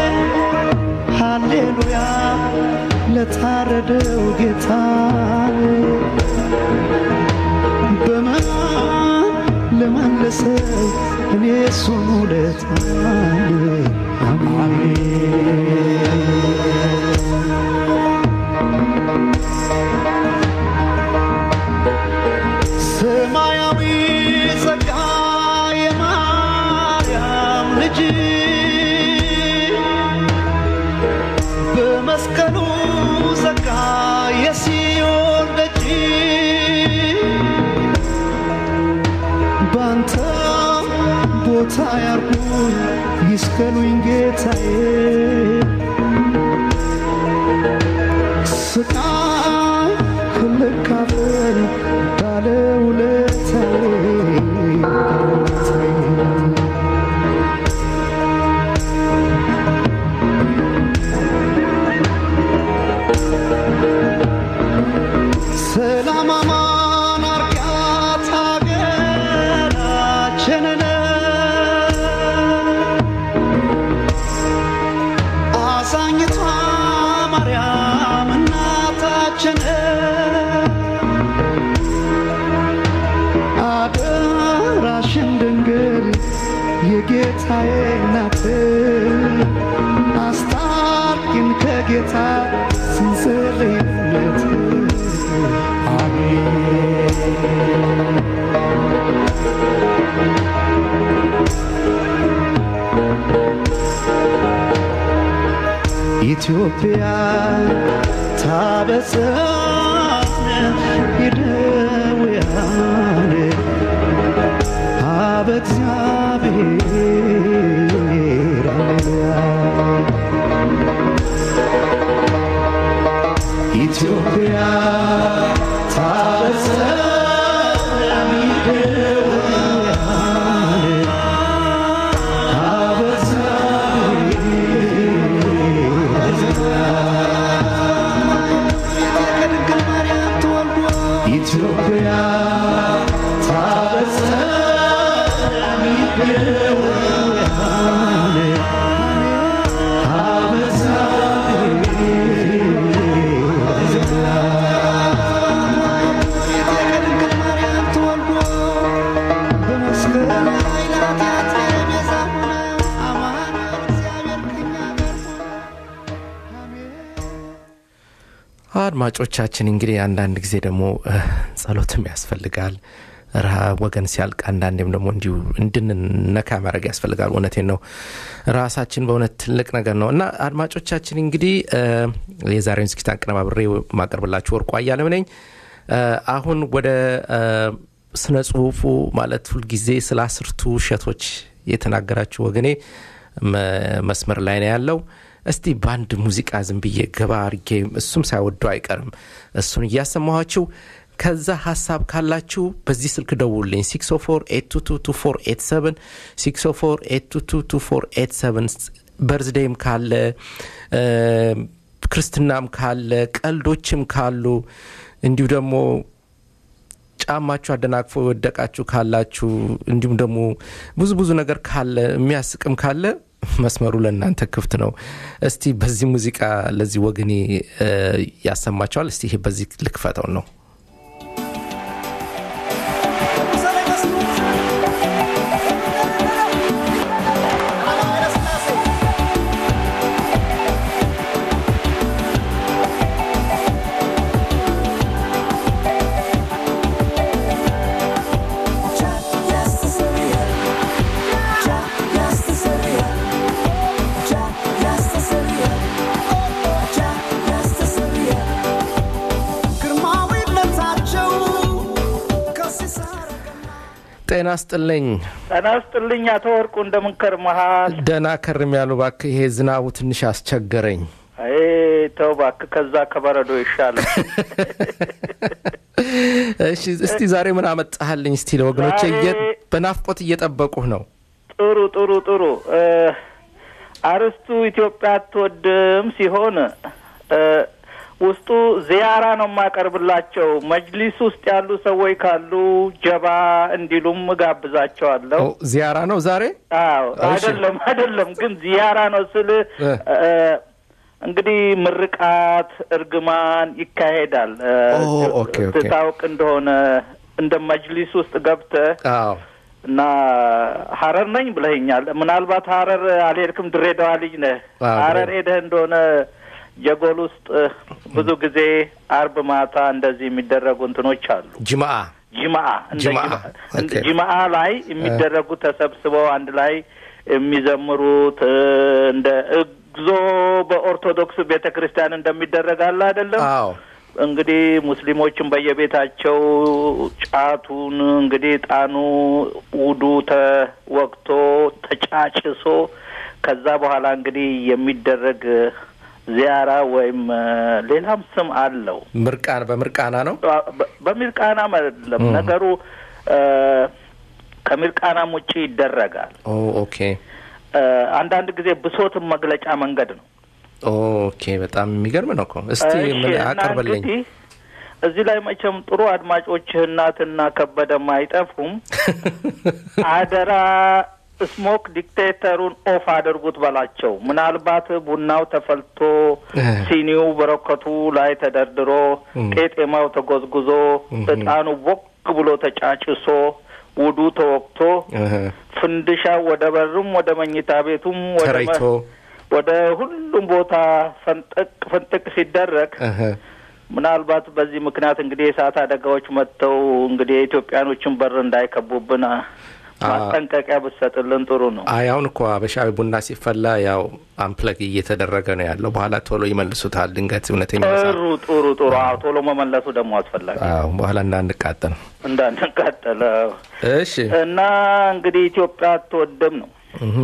ሃሌሉያ ለታረደው ጌታ በምን ልመልሰው እኔ የሱን ውለታ አሜን ሰማያዊ ጸጋ የማርያም ልጅ በመስቀሉ ጸጋ የሲዮን ደጅ ባንተ ቦታ ያርጉኝ ይስቀሉኝ ጌታዬ ስቃይ ልካፈል ባለውለታዬ ሰላም አማን አርጋት ሀገራችንን አዛኝቷ ማርያም እናታችን አደራሽን ድንግል የጌታዬ ኢትዮጵያ ታበሳነ ይደውያነ አብ እግዚአብሔር ሃሌሉያ ኢትዮጵያ ታበሳነ ይደውያነ አብ ኢትዮጵያ ታበሳነ ይደውያነ አብ አድማጮቻችን እንግዲህ አንዳንድ ጊዜ ደግሞ ጸሎትም ያስፈልጋል ረሃብ ወገን ሲያልቅ አንዳንዴም ደግሞ እንዲሁ እንድንነካ ማድረግ ያስፈልጋል እውነቴን ነው ራሳችን በእውነት ትልቅ ነገር ነው እና አድማጮቻችን እንግዲህ የዛሬውን ዝግጅት አቀናብሬ ማቀርብላችሁ ወርቁ አያሌው ነኝ አሁን ወደ ስነ ጽሁፉ ማለት ሁሉ ጊዜ ስለ አስርቱ ሸቶች የተናገራችሁ ወገኔ መስመር ላይ ነው ያለው እስቲ ባንድ ሙዚቃ ዝም ብዬ ገባ አርጌ እሱም ሳይወደው አይቀርም እሱን እያሰማኋችሁ ከዛ ሐሳብ ካላችሁ በዚህ ስልክ ደውሉልኝ six oh four eight two two two four eight seven six oh four eight two two two four eight seven በርዝዴም ካለ ክርስትናም ካለ ቀልዶችም ካሉ እንዲሁ ደግሞ ጫማችሁ አደናቅፎ ወደቃችሁ ካላችሁ እንዲሁም ደግሞ ብዙ ብዙ ነገር ካለ የሚያስቅም ካለ መስመሩ ለእናንተ ክፍት ነው እስቲ በዚህ ሙዚቃ ለዚህ ወገኔ ያሰማቻል እስቲ ይሄ በዚህ ልክፈተው ነው ጤና ይስጥልኝ ጤና ይስጥልኝ አቶ ወርቁ እንደምን ከርመሃል ደና ከርም ያሉ ባክ ይሄ ዝናቡ ትንሽ አስቸገረኝ አይ ተው ባክ ከዛ ከበረዶ ይሻላል እሺ እስቲ ዛሬ ምን አመጣህልኝ እስቲ ለወገኖቼ በናፍቆት እየጠበቁህ ነው ጥሩ ጥሩ ጥሩ አርስቱ ኢትዮጵያ ተወደም ሲሆን ውስጡ ዚያራ ነው ማቀርብላቸው መጅሊስ ውስጥ ያሉ ሰዎች ካሉ ጀባ እንዲሉም ጋብዛቸዋለሁ ዚያራ ነው ዛሬ አዎ አይደለም አይደለም ግን ዚያራ ነው ስለ እንግዲህ ምርቃት እርግማን ይካሄዳል ኦኬ ኦኬ ታውቅ እንደሆነ እንደ መጅሊስ ውስጥ ገብተ አዎ እና ሐረር ነኝ ብለኛል ምናልባት ሐረር አልሄድክም ድሬዳዋ ልጅ ነህ ሐረር ሄደህ እንደሆነ የጎል ውስጥ ብዙ ጊዜ አርብ ማታ እንደዚህ የሚደረጉ እንትኖች አሉ ጅማዓ ጅማዓ እንደ ጅማዓ ላይ የሚደረጉ ተሰብስበው አንድ ላይ የሚዘምሩት እንደ እግዞ በኦርቶዶክስ ቤተክርስቲያን እንደሚደረግ አለ አይደለም አዎ እንግዲህ ሙስሊሞችን በየቤታቸው ጫቱን እንግዲህ ጣኑ ውዱ ተወቅቶ ተጫጭሶ ከዛ በኋላ እንግዲህ የሚደረግ ዚያራ ወይም ሌላም ስም አለው ምርቃና በምርቃና ነው በምርቃና ማለት ነገሩ ከምርቃናም ውጪ ይደረጋል ኦ ኦኬ አንዳንድ ጊዜ ብሶትም መግለጫ መንገድ ነው ኦኬ በጣም የሚገርም ነው እኮ እስቲ ምን አቀርበልኝ እዚህ ላይ መቼም ጥሩ አድማጮችህናትና ከበደም አይጠፉም አደራ ስሞክ ዲክቴተሩን ኦፍ አድርጉት በላቸው ምናልባት ቡናው ተፈልቶ ሲኒው በረከቱ ላይ ተደርድሮ ቄጤማው ተጎዝጉዞ እጣኑ ወቅ ብሎ ተጫጭሶ ውዱ ተወቅቶ ፍንድሻ ወደ በሩም ወደ መኝታ ቤቱም ወደ ወደ ሁሉም ቦታ ፈንጠቅ ፈንጠቅ ሲደረግ ምናልባት በዚህ ምክንያት እንግዲህ የሳት አደጋዎች መጥተው እንግዲህ ኢትዮጵያኖችን በር እንዳይከቡብና ማስጠንቀቂያ ብትሰጥልን ጥሩ ነው። አይ አሁን እኮ አበሻዊ ቡና ሲፈላ ያው አምፕለግ እየተደረገ ነው ያለው። በኋላ ቶሎ ይመልሱታል ድንገት እውነተኛ ጥሩ ጥሩ ጥሩ አዎ ቶሎ መመለሱ ደግሞ አስፈላጊ አዎ በኋላ እንዳንቃጠል እንዳንቃጠል እሺ እና እንግዲህ ኢትዮጵያ አትወደም ነው እህ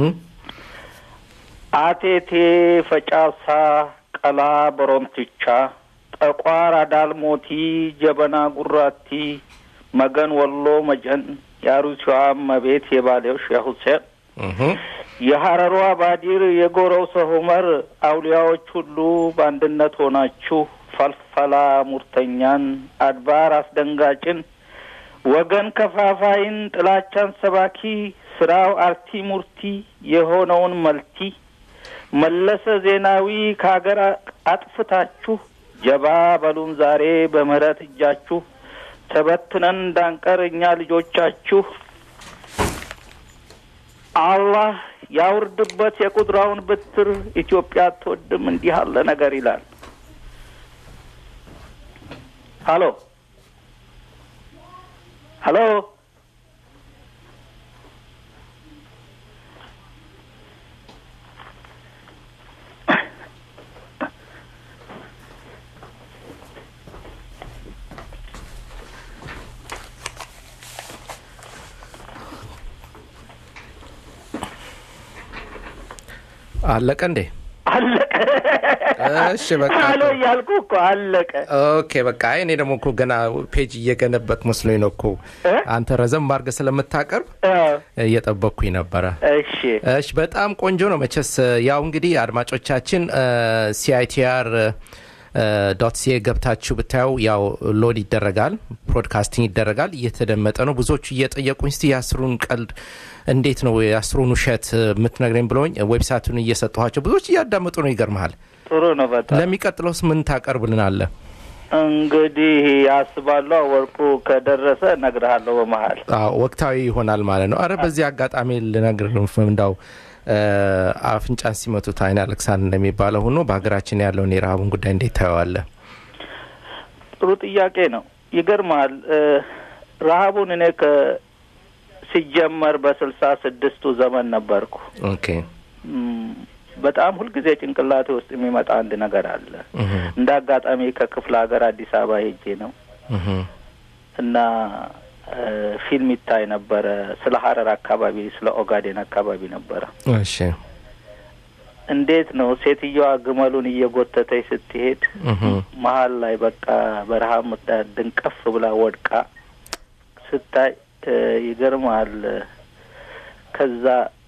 አቴቴ ፈጫሳ ቀላ በሮምቲቻ ጠቋር አዳልሞቲ ጀበና ጉራቲ መገን ወሎ መጀን ያሩሲዋ መቤት የባሌው ሼህ ሁሴን እህ የሐረሯ ባዲር የጎረው ሰሁመር አውሊያዎች ሁሉ በአንድነት ሆናችሁ ፈልፈላ ሙርተኛን አድባር አስደንጋጭን ወገን ከፋፋይን ጥላቻን ሰባኪ ስራው አርቲ ሙርቲ የሆነውን መልቲ መለሰ ዜናዊ ከሀገር አጥፍታችሁ ጀባ በሉን ዛሬ በመረት እጃችሁ ተበትነን እንዳንቀርኛ ልጆቻችሁ አላህ ያውርድበት የቁድራውን በትር ኢትዮጵያ አትወድም እንዲህ አለ ነገር ይላል። ሃሎ ሃሎ አለቀ እንዴ? አለቀ። እሺ በቃ አሎ ያልኩ እኮ አለቀ። ኦኬ በቃ እኔ ደግሞ እኮ ገና ፔጅ እየገነበክ መስሎኝ ነው እኮ አንተ ረዘም አድርገህ ስለምታቀርብ እየጠበቅኩኝ ነበር። እሺ እሺ በጣም ቆንጆ ነው። መቼስ ያው እንግዲህ አድማጮቻችን ሲአይቲአር ዶት ሲኤ ገብታችሁ ብታዩ ያው ሎድ ይደረጋል፣ ብሮድካስቲንግ ይደረጋል፣ እየተደመጠ ነው። ብዙዎች እየጠየቁኝ እስቲ ያስሩን ቀልድ እንዴት ነው ያስሩን ውሸት የምትነግረኝ ብለውኝ ዌብሳይቱን እየሰጠኋቸው ብዙዎች እያዳመጡ ነው። ይገርምሃል። ጥሩ ነው በጣም። ለሚቀጥለውስ ምን ታቀርብልናለህ? እንግዲህ ያስባለው ወርቁ ከደረሰ ነግርሃለሁ በመሃል። አዎ ወቅታዊ ይሆናል ማለት ነው። አረ በዚህ አጋጣሚ ልነግርህ ነው እንዳው አፍንጫን ሲመቱት አይን አለክሳን እንደሚባለው ሆኖ በሀገራችን ያለውን የረሃቡን ጉዳይ እንዴት ታየዋለህ? ጥሩ ጥያቄ ነው። ይገርማል። ረሃቡን እኔ ከ ሲጀመር በስልሳ ስድስቱ ዘመን ነበርኩ። ኦኬ በጣም ሁሉ ጊዜ ጭንቅላቴ ውስጥ የሚመጣ አንድ ነገር አለ። እንደ አጋጣሚ ከክፍለ ሀገር አዲስ አበባ ሄጄ ነው እና ፊልም ይታይ ነበር ስለ ሐረር አካባቢ ስለ ኦጋዴን አካባቢ ነበር። እሺ እንዴት ነው ሴትዮዋ ግመሉን እየጎተተች ስትሄድ መሀል ላይ በቃ በረሃብ ምጣድ ድንቀፍ ብላ ወድቃ ስታይ ይገርማል። ከዛ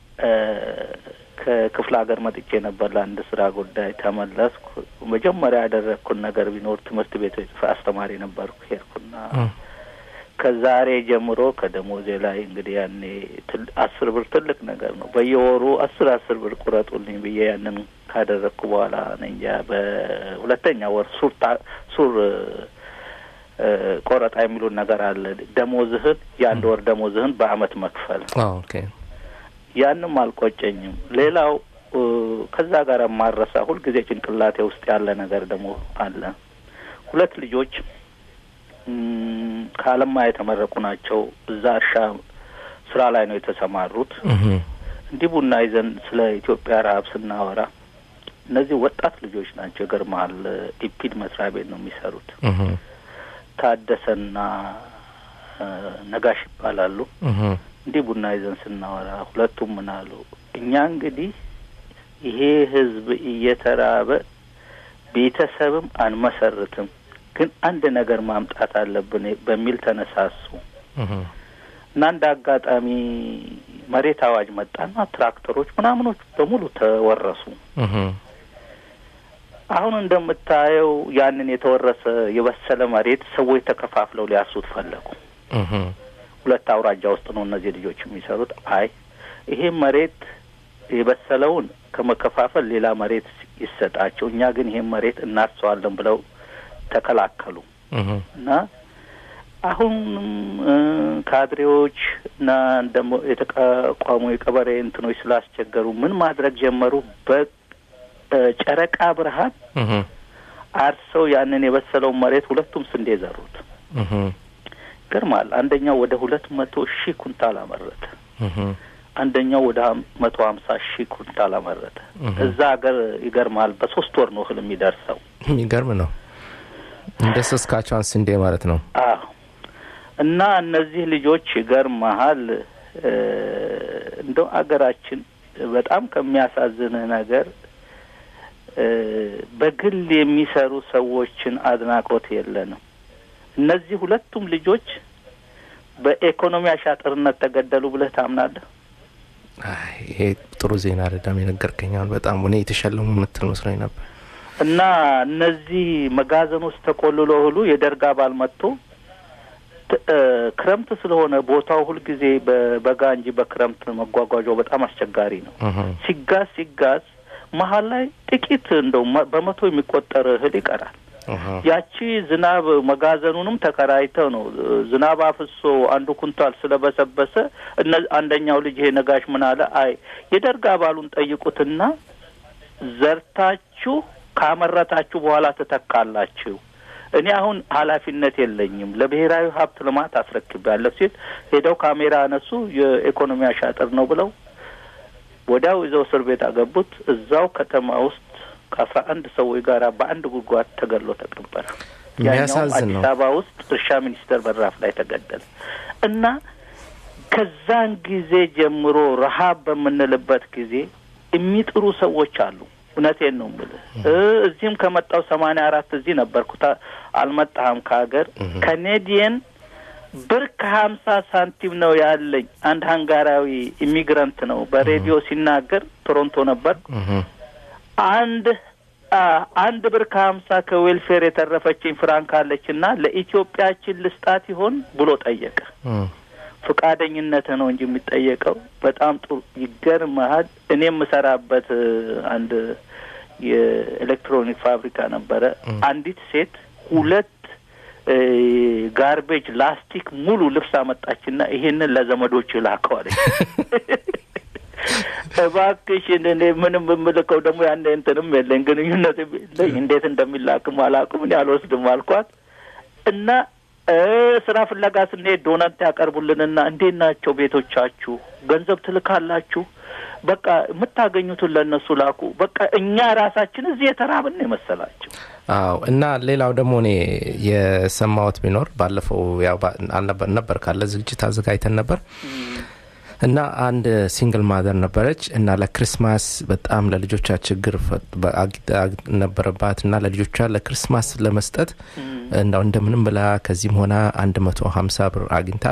ከክፍለ ሀገር መጥቼ ነበር ለአንድ ስራ ጉዳይ ተመለስኩ። መጀመሪያ ያደረኩት ነገር ቢኖር ትምህርት ቤት አስተማሪ ነበርኩ። ሄድኩና ከዛሬ ጀምሮ ከደሞዜ ላይ እንግዲህ ያኔ አስር ብር ትልቅ ነገር ነው። በየወሩ አስር አስር ብር ቁረጡልኝ ብዬ ያንን ካደረኩ በኋላ ነኛ በሁለተኛ ወር ሱር ሱር ቆረጣ የሚሉን ነገር አለ። ደሞዝህን የአንድ ወር ደሞዝህን በአመት መክፈል። ኦኬ ያንንም አልቆጨኝም። ሌላው ከዛ ጋር ማረሳ ሁሉ ጊዜ ጭንቅላቴ ውስጥ ያለ ነገር ደግሞ አለ። ሁለት ልጆች ከአለማ የተመረቁ ናቸው። እዛ እርሻ ስራ ላይ ነው የተሰማሩት። እንዲህ ቡና ይዘን ስለ ኢትዮጵያ ረሃብ ስናወራ እነዚህ ወጣት ልጆች ናቸው። ይገርማል። ኢፒድ መስሪያ ቤት ነው የሚሰሩት። ታደሰና ነጋሽ ይባላሉ። እንዲህ ቡና ይዘን ስናወራ ሁለቱም ምን አሉ? እኛ እንግዲህ ይሄ ህዝብ እየተራበ ቤተሰብም አንመሰርትም፣ ግን አንድ ነገር ማምጣት አለብን በሚል ተነሳሱ እና እንደ አጋጣሚ መሬት አዋጅ መጣና ትራክተሮች ምናምኖች በሙሉ ተወረሱ። አሁን እንደምታየው ያንን የተወረሰ የበሰለ መሬት ሰዎች ተከፋፍለው ሊያሱት ፈለጉ። ሁለት አውራጃ ውስጥ ነው እነዚህ ልጆች የሚሰሩት። አይ ይሄ መሬት የበሰለውን ከመከፋፈል ሌላ መሬት ይሰጣቸው፣ እኛ ግን ይሄ መሬት እናርሰዋለን ብለው ተከላከሉ። እና አሁንም ካድሬዎች እና ደግሞ የተቋቋሙ የቀበሌ እንትኖች ስላስቸገሩ ምን ማድረግ ጀመሩ? በጨረቃ ብርሃን አርሰው ያንን የበሰለው መሬት ሁለቱም ስንዴ ዘሩት። ይገርማል። አንደኛው ወደ ሁለት መቶ ሺህ ኩንታል አመረተ። አንደኛው ወደ መቶ ሃምሳ ሺህ ኩንታል አመረተ። እዛ ሀገር ይገርማል በሶስት ወር ነው እህል የሚደርሰው። የሚገርም ነው። እንደ ሰስካቻን ስንዴ ማለት ነው። አዎ። እና እነዚህ ልጆች ይገርማል እንደው አገራችን በጣም ከሚያሳዝንህ ነገር በግል የሚሰሩ ሰዎችን አድናቆት የለንም። እነዚህ ሁለቱም ልጆች በኢኮኖሚ አሻጥርነት ተገደሉ ብለህ ታምናለህ? አይ ይሄ ጥሩ ዜና አይደለም የነገርከኝ። በጣም እኔ የተሸለሙ ምትል መስሎኝ ነበር። እና እነዚህ መጋዘን ውስጥ ተቆልሎ ሁሉ የደርጋ ባል መጥቶ ክረምት ስለሆነ ቦታው ሁሉ ጊዜ በበጋ እንጂ በክረምት መጓጓዣው በጣም አስቸጋሪ ነው። ሲጋዝ ሲጋዝ መሀል ላይ ጥቂት እንደው በመቶ የሚቆጠር እህል ይቀራል። ያቺ ዝናብ መጋዘኑንም ተከራይተው ነው ዝናብ አፍሶ አንዱ ኩንታል ስለበሰበሰ እነ አንደኛው ልጅ ይሄ ነጋሽ ምን አለ፣ አይ የደርጋ ባሉን ጠይቁትና ዘርታችሁ ካመረታችሁ በኋላ ተተካላችሁ፣ እኔ አሁን ኃላፊነት የለኝም ለብሔራዊ ሀብት ልማት አስረክባለሁ ሲል ሄደው ካሜራ አነሱ። የኢኮኖሚ አሻጥር ነው ብለው ወዲያው ይዘው እስር ቤት አገቡት። እዛው ከተማ ውስጥ ከአስራ አንድ ሰዎች ጋር በአንድ ጉድጓድ ተገድሎ ተቀበረ። ያኛው አዲስ አበባ ውስጥ እርሻ ሚኒስቴር በራፍ ላይ ተገደለ። እና ከዛን ጊዜ ጀምሮ ረሃብ በመነለበት ጊዜ የሚጥሩ ሰዎች አሉ። እውነቴን ነው የምልህ። እዚህም ከመጣው ሰማንያ አራት እዚህ ነበርኩ። አልመጣህም ከሀገር ካናዲያን ብር ከሀምሳ ሳንቲም ነው ያለኝ። አንድ ሃንጋራዊ ኢሚግራንት ነው በሬዲዮ ሲናገር ቶሮንቶ ነበር። አንድ አንድ ብር ከሀምሳ ከዌልፌር የተረፈችኝ ፍራንክ አለችና ለኢትዮጵያችን ልስጣት ይሆን ብሎ ጠየቀ። ፍቃደኝነት ነው እንጂ የሚጠየቀው። በጣም ጥሩ ይገርማል። እኔም መሰራበት አንድ የኤሌክትሮኒክ ፋብሪካ ነበረ። አንዲት ሴት ሁለት ጋርቤጅ ላስቲክ ሙሉ ልብስ አመጣችና ይሄንን ለዘመዶች ላከዋለች። እባክሽ እኔ ምንም የምልከው ደግሞ ያን እንትንም የለኝ ግንኙነት የለኝ እንዴት እንደሚላክም አላውቅም እኔ አልወስድም አልኳት። እና ስራ ፍለጋ ስንሄድ ዶናት ያቀርቡልንና እንዴት ናቸው ቤቶቻችሁ ገንዘብ ትልካላችሁ በቃ የምታገኙትን ለነሱ ላኩ በቃ እኛ ራሳችን እዚህ የተራብን ነው መሰላችሁ። አዎ። እና ሌላው ደግሞ እኔ የሰማሁት ቢኖር ባለፈው ያው ነበር ካለ ዝግጅት አዘጋጅተን ነበር እና አንድ ሲንግል ማዘር ነበረች እና ለክሪስማስ በጣም ለልጆቿ ችግር ነበረባት እና ለልጆቿ ለክሪስማስ ለመስጠት እንዳው እንደምንም ብላ ከዚህም ሆና አንድ መቶ ሃምሳ ብር አግኝታ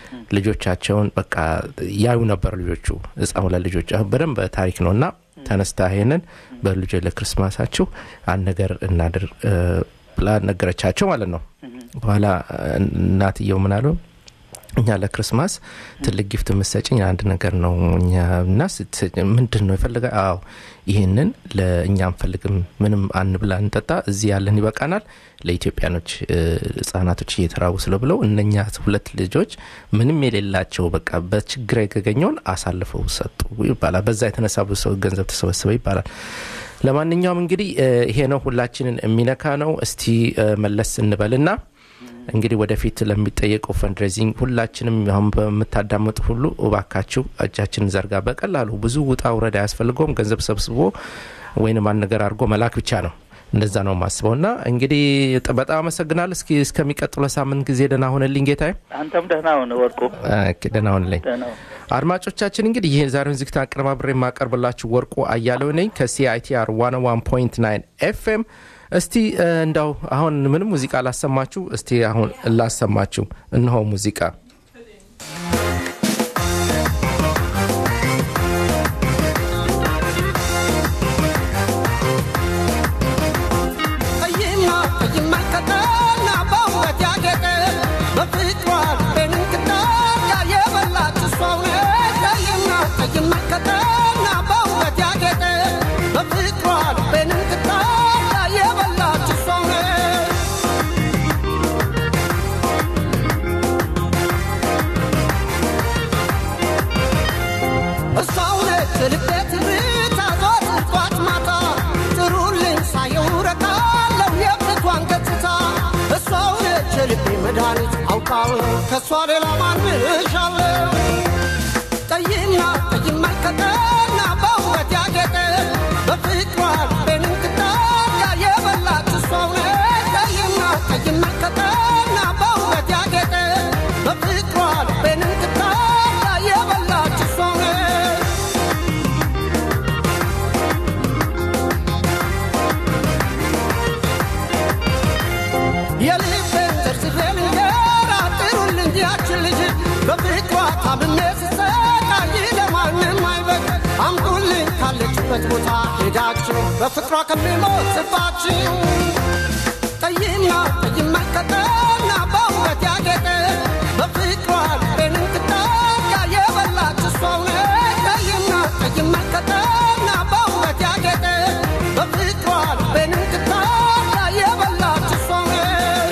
ልጆቻቸውን በቃ ያዩ ነበር። ልጆቹ እጻው ለልጆቿ በደንብ ታሪክ ነውና ተነስታ ይሄንን በልጆች ለክሪስማሳቸው አንድ ነገር እናድር ብላ ነገረቻቸው ማለት ነው። በኋላ እናትየው ምን አሉ፣ እኛ ለክሪስማስ ትልቅ ጊፍት መስጠኝ አንድ ነገር ነው እኛና ምንድነው ይፈልጋ? አዎ ይሄንን ለእኛም ፈልግም ምንም አንብላ እንጠጣ እዚህ ያለን ይበቃናል ለኢትዮጵያኖች ህፃናቶች እየተራቡ ስለብለው እነኛ ሁለት ልጆች ምንም የሌላቸው በቃ በችግር ያገኘውን አሳልፈው ሰጡ ይባላል። በዛ የተነሳው ሰው ገንዘብ ተሰበሰበ ይባላል። ለማንኛውም እንግዲህ ይሄ ነው ሁላችንን የሚነካ ነው። እስቲ መለስ እንበልና እንግዲህ ወደፊት ለሚጠየቀው ፈንድሬዚንግ ሁላችንም አሁን በመታዳመጡ ሁሉ እባካችሁ እጃችንን ዘርጋ። በቀላሉ ብዙ ውጣ ውረድ አያስፈልገውም። ገንዘብ ሰብስቦ ወይንም አንድ ነገር አድርጎ መላክ ብቻ ነው። እንደዛ ነው ማስበውና እንግዲህ በጣም አመሰግናለሁ። እስኪ እስከሚቀጥለው ሳምንት ጊዜ ደህና ሆነልኝ ጌታዬ። አንተም ደህና ሁን ወርቁ። ኦኬ ደህና ሁንልኝ። አድማጮቻችን እንግዲህ ይሄ ዛሬውን ዝግጅት አቀርባብሬ ማቀርብላችሁ ወርቁ አያለው ነኝ ከሲአይቲአር one oh one point nine ኤፍ ኤም። እስቲ እንዳው አሁን ምንም ሙዚቃ ላሰማችሁ። እስቲ አሁን ላሰማችሁ እነሆ ሙዚቃ ከሷ ሌላ ማን ብሻለው ጠይና ጠይመልከተና በውበት ያጌጠ በፍቅሯ በንክታጋ የበላች ሰው ነች ጠይና ጠይመልከተና በውበት ያጌጠ በፍቅሯ በንክታጋ የበላች ሰው ነች የልቤን ዘርዝሬን እንጀራ ጥሩልኝ ያችን ልጅ በፍቅሯ ታምሜ ስሰቃይ ለማንም አይበቅ አምጡልኝ ካለችበት ቦታ ሄዳችሁ በፍቅሯ ከሚሞትባችሁ ጠይና ጠይመልከተና በውበት ያጌጠ በፍቅሯ በንክታጋ የበላች ሰው ነች ጠይና ጠይመልከተና በውበት ያጌጠ በፍቅሯ በንክታጋ የበላች ሰው ነች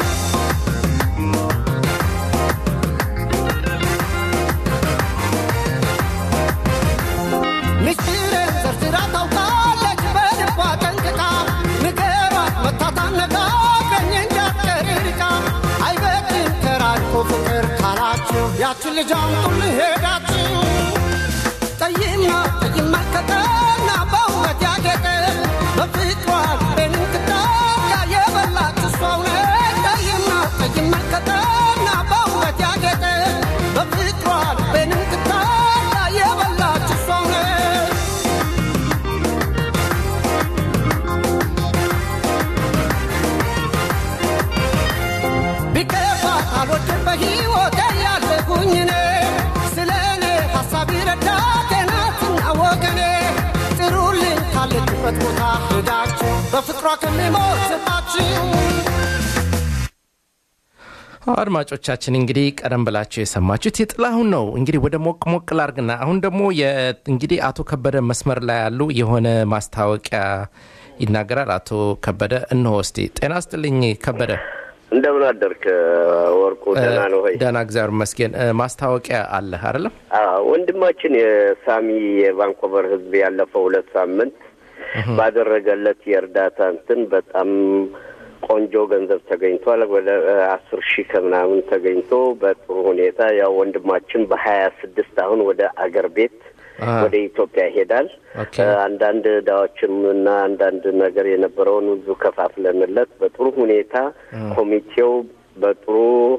ምስጢርን ዘርዝራ ታውቃለች በልቧ ጠንቅቃ ንገሯት መታታነጋገኝ እንዳትቀር ርቃ አይበቅም ከራድኮ ፍቅር ካላችሁ ያችን ልጅ አምጡልኝ ሄዳችሁ ጠይና ጠይመልከተና በውበት ያጌጠ በፍቅሯ በንክታጋ የበላች ሰው ነች ጠይና ጠይመልከተና በውበት ያጌጠ በፍቅሯ በንክታጋ የበላች ሰው ነች ቢከፋ አልወድም በሕይወቴ ያለሁኝ እኔ ስለኔ ሐሳብ ይረዳት ናትና ወገኔ ጥሩልኝ ካለችበት ቦታ ሄዳችሁ በፍቅሯ ከሚሞትባችሁ አድማጮቻችን እንግዲህ ቀደም ብላችሁ የሰማችሁት የጥላሁን ነው። እንግዲህ ወደ ሞቅ ሞቅ ላርግና አሁን ደግሞ እንግዲህ አቶ ከበደ መስመር ላይ ያሉ የሆነ ማስታወቂያ ይናገራል። አቶ ከበደ እነሆ እስቲ። ጤና ይስጥልኝ ከበደ። እንደምን አደርክ ወርቁ? ደህና ነው ወይ? ደህና እግዚአብሔር ይመስገን። ማስታወቂያ አለ አይደለም? አዎ ወንድማችን የሳሚ የቫንኮቨር ህዝብ ያለፈው ሁለት ሳምንት ባደረገለት የእርዳታ እንትን በጣም ቆንጆ ገንዘብ ተገኝቷል። ወደ አስር ሺህ ከምናምን ተገኝቶ በጥሩ ሁኔታ ያው ወንድማችን በሀያ ስድስት አሁን ወደ አገር ቤት ወደ ኢትዮጵያ ይሄዳል። አንዳንድ ዳዎችም እና አንዳንድ ነገር የነበረውን ብዙ ከፋፍለንለት በጥሩ ሁኔታ ኮሚቴው በጥሩ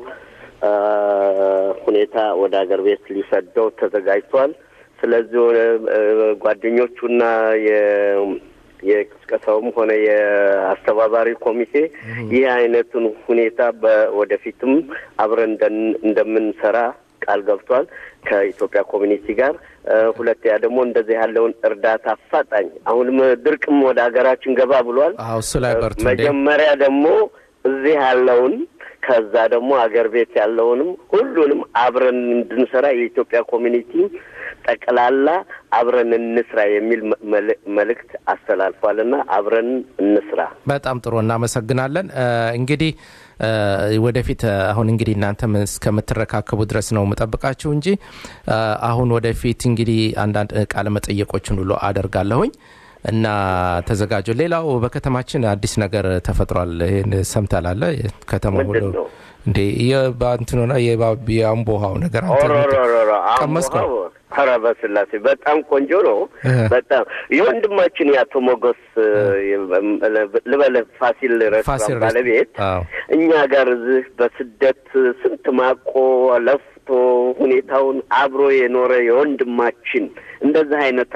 ሁኔታ ወደ አገር ቤት ሊሰደው ተዘጋጅቷል። ስለዚህ ጓደኞቹና የ የቅስቀሳውም ሆነ የአስተባባሪ ኮሚቴ ይህ አይነቱን ሁኔታ በወደፊትም አብረን እንደምንሰራ ቃል ገብቷል ከኢትዮጵያ ኮሚኒቲ ጋር። ሁለተኛ ደግሞ እንደዚህ ያለውን እርዳታ አፋጣኝ አሁንም ድርቅም ወደ ሀገራችን ገባ ብሏል። አዎ እሱ ላይ በርቱ። መጀመሪያ ደግሞ እዚህ ያለውን ከዛ ደግሞ አገር ቤት ያለውንም ሁሉንም አብረን እንድንሰራ የኢትዮጵያ ኮሚኒቲ ጠቅላላ አብረን እንስራ የሚል መልእክት አስተላልፏልና አብረን እንስራ። በጣም ጥሩ እናመሰግናለን። እንግዲህ ወደፊት አሁን እንግዲህ እናንተም እስከምትረካከቡ ድረስ ነው መጠብቃችሁ እንጂ አሁን ወደፊት እንግዲህ አንዳንድ ቃለ መጠየቆችን ሁሉ አደርጋለሁኝ እና ተዘጋጁ። ሌላው በከተማችን አዲስ ነገር ተፈጥሯል። ይሄን ሰምታላለ? ከተማው ሁሉ እንዴ የባንትኖና የባምቦሃው ነገር አንተ ቀመስከው? ኧረ በስላሴ በጣም ቆንጆ ነው። በጣም የወንድማችን ያቶ ሞገስ ልበለ ፋሲል ሬስቶራንት ባለቤት እኛ ጋር እዚህ በስደት ስንት ማቆ ለፍቶ ሁኔታውን አብሮ የኖረ የወንድማችን እንደዚህ አይነት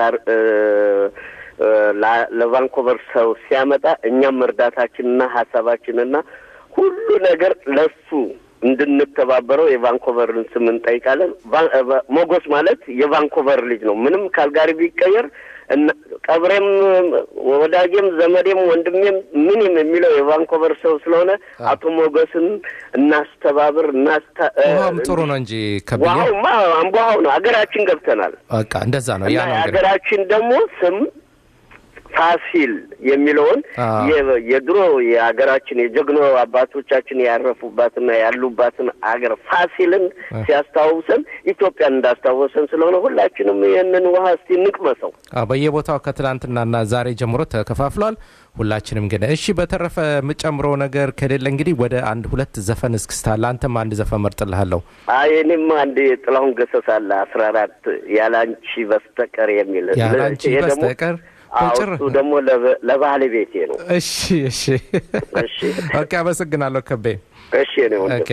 ለቫንኮቨር ሰው ሲያመጣ እኛም እርዳታችንና ሐሳባችንና ሁሉ ነገር ለሱ እንድንተባበረው የቫንኮቨርን ስም እንጠይቃለን። ሞገስ ማለት የቫንኮቨር ልጅ ነው። ምንም ካልጋሪ ቢቀየር ቀብሬም ወዳጄም ዘመዴም ወንድሜም ምንም የሚለው የቫንኮቨር ሰው ስለሆነ አቶ ሞገስን እናስተባብር። እናስታ ዋም ጥሩ ነው እንጂ ከበየ ዋውማ አምባው ነው አገራችን ገብተናል። በቃ እንደዛ ነው ያ ነው። አገራችን ደግሞ ስም ፋሲል የሚለውን የድሮ የአገራችን የጀግኖ አባቶቻችን ያረፉባትና ያሉባትን አገር ፋሲልን ሲያስታውሰን ኢትዮጵያን እንዳስታወሰን ስለሆነ ሁላችንም ይሄንን ውሃ እስቲ ንቅመሰው። በየቦታው ከትላንትናና ዛሬ ጀምሮ ተከፋፍሏል። ሁላችንም ግን እሺ በተረፈ ምጨምሮ ነገር ከሌለ እንግዲህ ወደ አንድ ሁለት ዘፈን እስክስታላ አንተም አንድ ዘፈን መርጥልሃለሁ። አይ እኔም አንድ ጥላሁን ገሰሳላ አስራ አራት ያላንቺ በስተቀር የሚል ያላንቺ በስተቀር አውጡ ደግሞ ለባለቤቴ ነው። እሺ እሺ እሺ ኦኬ አመሰግናለሁ ከቤ። እሺ ነው ኦኬ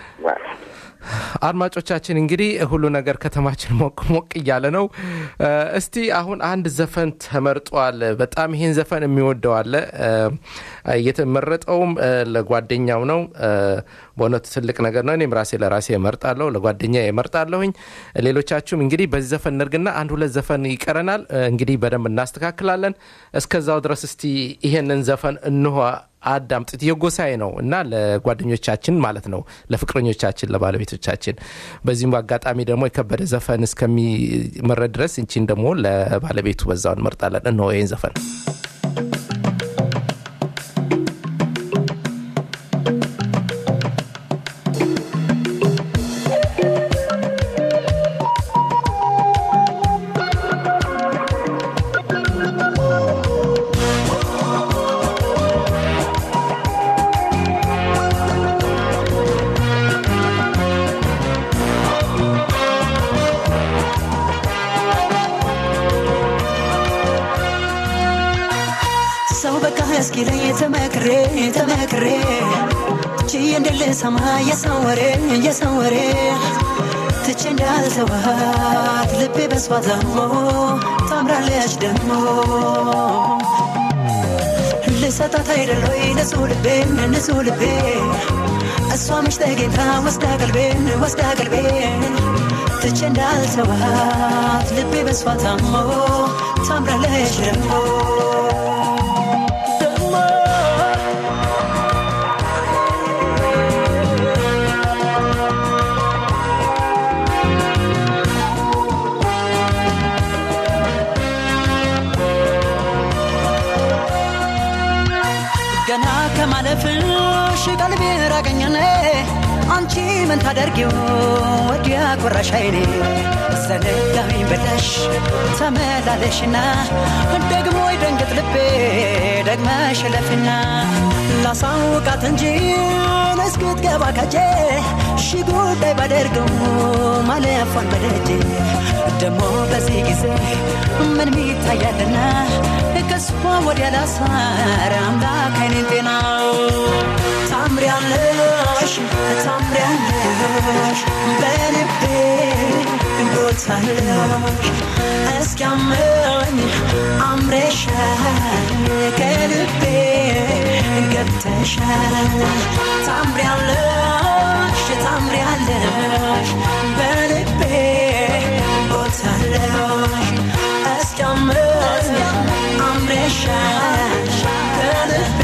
አድማጮቻችን እንግዲህ ሁሉ ነገር ከተማችን ሞቅ ሞቅ እያለ ነው። እስቲ አሁን አንድ ዘፈን ተመርጧል። በጣም ይሄን ዘፈን የሚወደው አለ። የተመረጠውም ለጓደኛው ነው። በእውነት ትልቅ ነገር ነው። እኔም ራሴ ለራሴ እመርጣለሁ፣ ለጓደኛዬ እመርጣለሁኝ። ሌሎቻችሁም እንግዲህ በዚህ ዘፈን እንርግና አንድ ሁለት ዘፈን ይቀረናል። እንግዲህ በደንብ እናስተካክላለን። እስከዛው ድረስ እስቲ ይሄንን ዘፈን እንሆ አዳምጥት። የጎሳዬ ነው እና ለጓደኞቻችን ማለት ነው፣ ለፍቅረኞቻችን፣ ለባለቤቶቻችን። በዚህም አጋጣሚ ደግሞ የከበደ ዘፈን እስከሚመረጥ ድረስ እንቺን ደግሞ ለባለቤቱ በዛው እንመርጣለን። እንሆ ይሄን ዘፈን ተመክሬ ተመክሬ ቺ እንደለ ሰማይ የሰወሬ የሰወሬ ትቼ እንዳልተዋት ልቤ በሷ ታሞ ታምራለች ደሞ ልሰጣት አይደለይ ንጹህ ልቤን ንጹህ ልቤ እሷ መች ተገኝታ ወስዳ ቀልቤን ወስዳ ቀልቤን ትቼ እንዳልተዋት ልቤ በሷ ታሞ ታምራለች ደሞ ከማለፍሽ ቀልቤ ራቀኝኔ አንቺ ምን ታደርጊው ወዲያ ቆራሻይኔ ዘነጋኝ በለሽ ተመላለሽና ደግሞ ይደንግጥ ልቤ ደግመሽ ለፍና ላሳውቃት እንጂ እስክትገባ ካጄ ሺ ጉዳይ ባደርገው ማለፏን በደጄ ደሞ በዚህ ጊዜ ምን ሚታያልና ከስፋ ወዲያ ላሳር አምላክ አይኔን ጤና ታምሪያለሽ ታምሪያለሽ በልቤ ቦታለሽ እስኪያመኝ አምረሻል ከልቤ ገብተሻል ታምሪያለሽ ታምሪያለሽ በልቤ ቦታለሽ እስኪያመኝ አምረሻል ከልቤ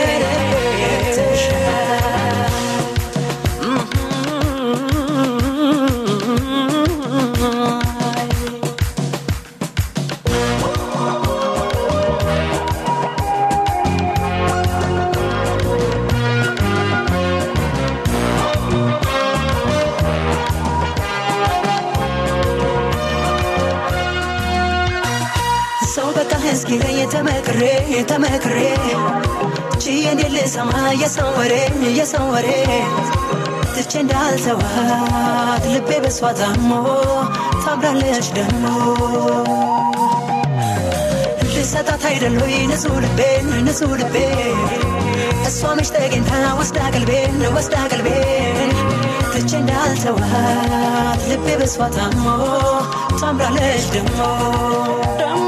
ተመክሬ ተመክሬ ቺ እንደለ ሰማይ የሰወሬ የሰወሬ ትቼ እንዳልተዋት ልቤ በሷ ታሞ ታምራለች ደሞ ልሰጣት አይደለይ ንጹህ ልቤን ንጹህ ልቤ እሷ መች ተገኝታ ወስዳ ቀልቤን ወስዳ ቀልቤን ትቼ እንዳልተዋት ልቤ በሷ ታሞ ታምራለች ደሞ ደሞ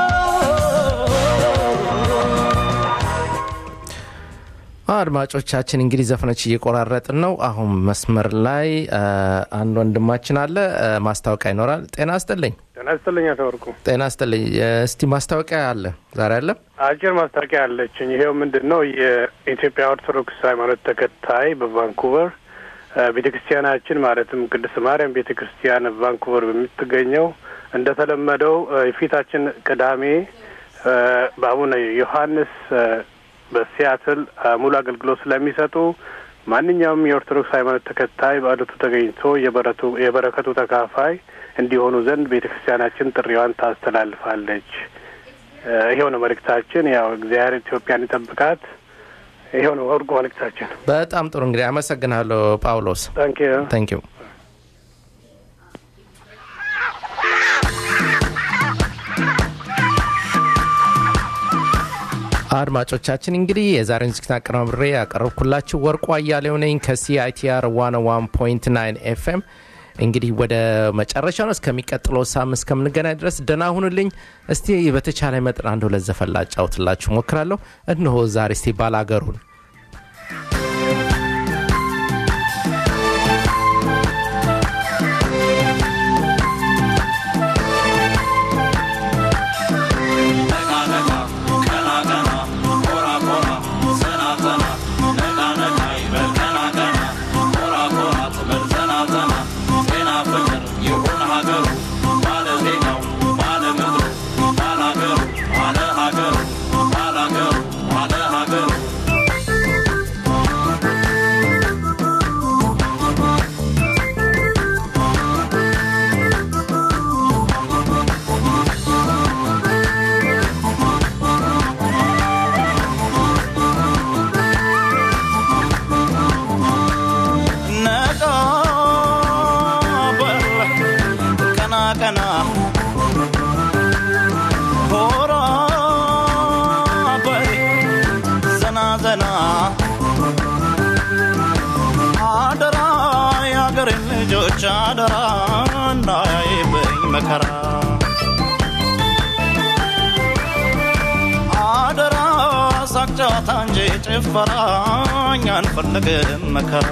አድማጮቻችን እንግዲህ ዘፈኖች እየቆራረጥን ነው። አሁን መስመር ላይ አንድ ወንድማችን አለ፣ ማስታወቂያ ይኖራል። ጤና ይስጥልኝ። ጤና ይስጥልኝ አተወርቁ። ጤና ይስጥልኝ። እስቲ ማስታወቂያ አለ ዛሬ አለ? አጭር ማስታወቂያ አለችኝ። ይሄው ምንድነው የኢትዮጵያ ኦርቶዶክስ ሃይማኖት ተከታይ በቫንኩቨር ቤተክርስቲያናችን ማለትም ቅድስት ማርያም ቤተክርስቲያን ቫንኩቨር በምትገኘው እንደተለመደው የፊታችን ቅዳሜ በአቡነ ዮሐንስ በሲያትል ሙሉ አገልግሎት ስለሚሰጡ ማንኛውም የኦርቶዶክስ ሃይማኖት ተከታይ በዕለቱ ተገኝቶ የበረቱ የበረከቱ ተካፋይ እንዲሆኑ ዘንድ ቤተክርስቲያናችን ጥሪዋን ታስተላልፋለች። ይሄው ነው መልእክታችን። ያው እግዚአብሔር ኢትዮጵያን ይጠብቃት። ይሄው ነው ወርቁ መልእክታችን። በጣም ጥሩ እንግዲህ አመሰግናለሁ ጳውሎስ። ታንክ ዩ ታንክ ዩ። አድማጮቻችን እንግዲህ የዛሬን ዝግጅት አቀናብሬ ያቀርብኩላችሁ ወርቁ አያሌው ነኝ ከሲአይቲአር ዋን ኦ ዋን ፖይንት ናይን ኤፍኤም። እንግዲህ ወደ መጨረሻው ነው። እስከሚቀጥለው ሳምንት እስከምንገናኝ ድረስ ደህና ሁኑልኝ። እስቲ በተቻለ መጠን አንድ ሁለት ዘፈን ላጫውትላችሁ ሞክራለሁ። እነሆ ዛሬ እስቲ ባላገሩን አደራ እንዳያይብኝ መከራ አደራ ሳቅ ጨዋታ እንጂ ጭፈራ እኛ አንፈልግም መከራ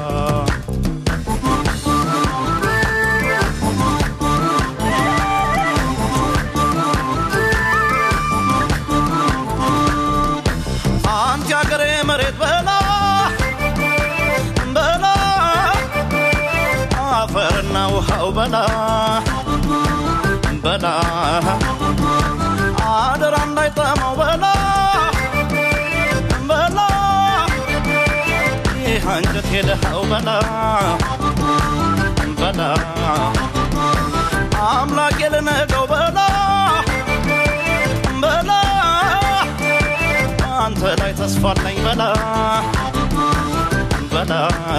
አንተ ያገሬ መሬት በላ አፈርና ውሃው በላ በላ አደራ እንዳይጠማው በላ በላ ይህ አንጀት የደሃው በላ በላ አምላክ የልነገው በላ በላ አንተ ላይ ተስፋለኝ በላ በላ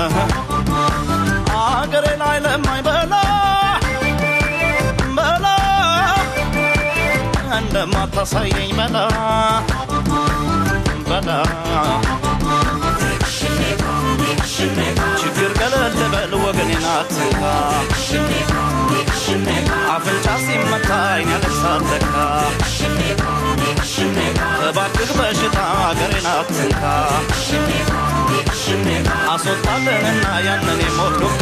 አገሬ ላይ ለማይ በላ በላ እንደማታሳየኝ በላ በላ ችግር ገለል በል ወገኔ ናትካ አፍንጫ ሲመታ አይን ያለሳለካ እባክህ በሽታ አገሬ ናትካ አስወጣለንና ያንን የሞት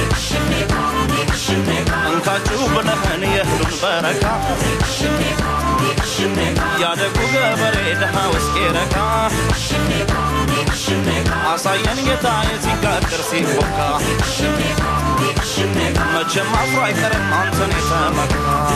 እንካችሁ ብለህን የህሉን በረካ ያደጉ ገበሬ ደሃ ውስቄ ረካ አሳየን ጌታ የሲጋግር ሲቦካ መቼም አፍሮ አይቀርም አንተን የተመካ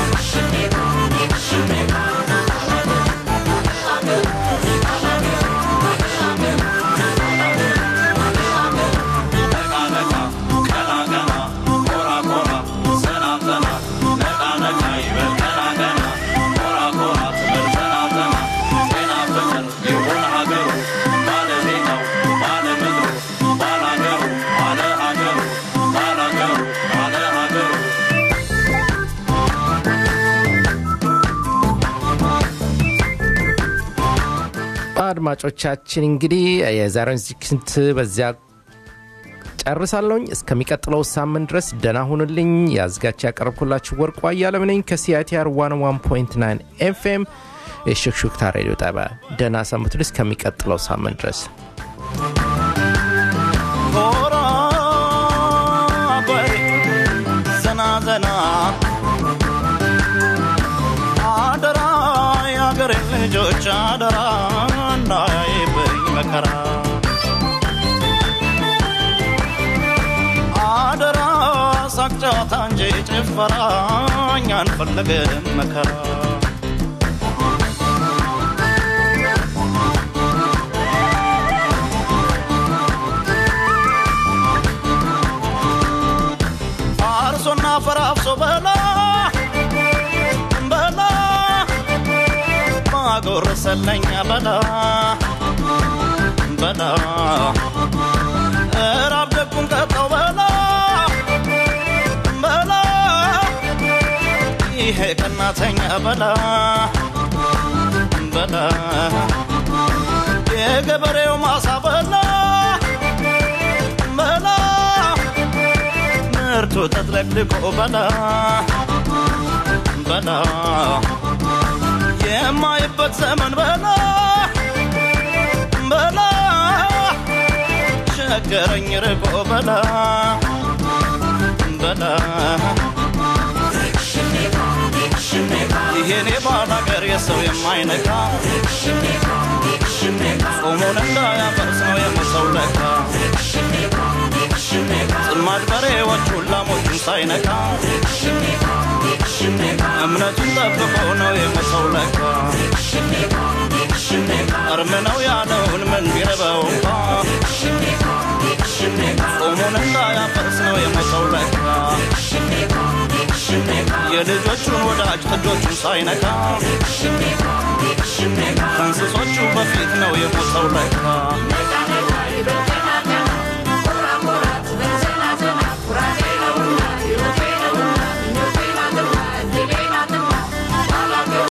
አድማጮቻችን እንግዲህ የዛሬውን ዝግጅት በዚያ ጨርሳለሁኝ። እስከሚቀጥለው ሳምንት ድረስ ደህና ሁኑልኝ። ያዝጋች ያቀርብኩላችሁ ወርቁ አያሌው ነኝ ከሲአይቲአር ዋን ኦ ዋን ፖይንት ናይን ኤፍኤም የሽክሹክታ ሬዲዮ ጣቢያ። ደህና ሰንብቱ። እስከሚቀጥለው ሳምንት ድረስ ሆራ በይ ዘና ዘና አደራ ያገሬ ልጆች አደራ እንዳያይብኝ መከራ አደራ ሳቅ ጨዋታ እንጂ ጭፈራ እኛ አንፈልግም መከራ በላ በላ ማጎረሰለኛ በላ በላ እራብ ደጉን ቀጣው በላ በላ ይሄ ቀናተኛ በላ በላ የገበሬው ማሳ በላ በላ ምርቱ ተጥለቅልቆ በላ በላ የማይበት ዘመን በላ በላ ሸገረኝ ርቆ በላ በላ ይሄኔ ባላገር የሰው የማይነካ ጾሙን እንዳያፈርስ ነው የመሰው ለካ ጽማድ በሬዎቹን ላሞቹን ሳይነካ እምነቱን ጠብቆ ነው የመሰው ለካ እርም ነው ያለውን ምን ቢረበው እንኳ ጾሙን እንዳያፈርስ ነው የመሰው ለካ የልጆቹን ወዳጅ ጥጆቹን ሳይነካ ከእንስሶቹ በፊት ነው የሞተው ለካ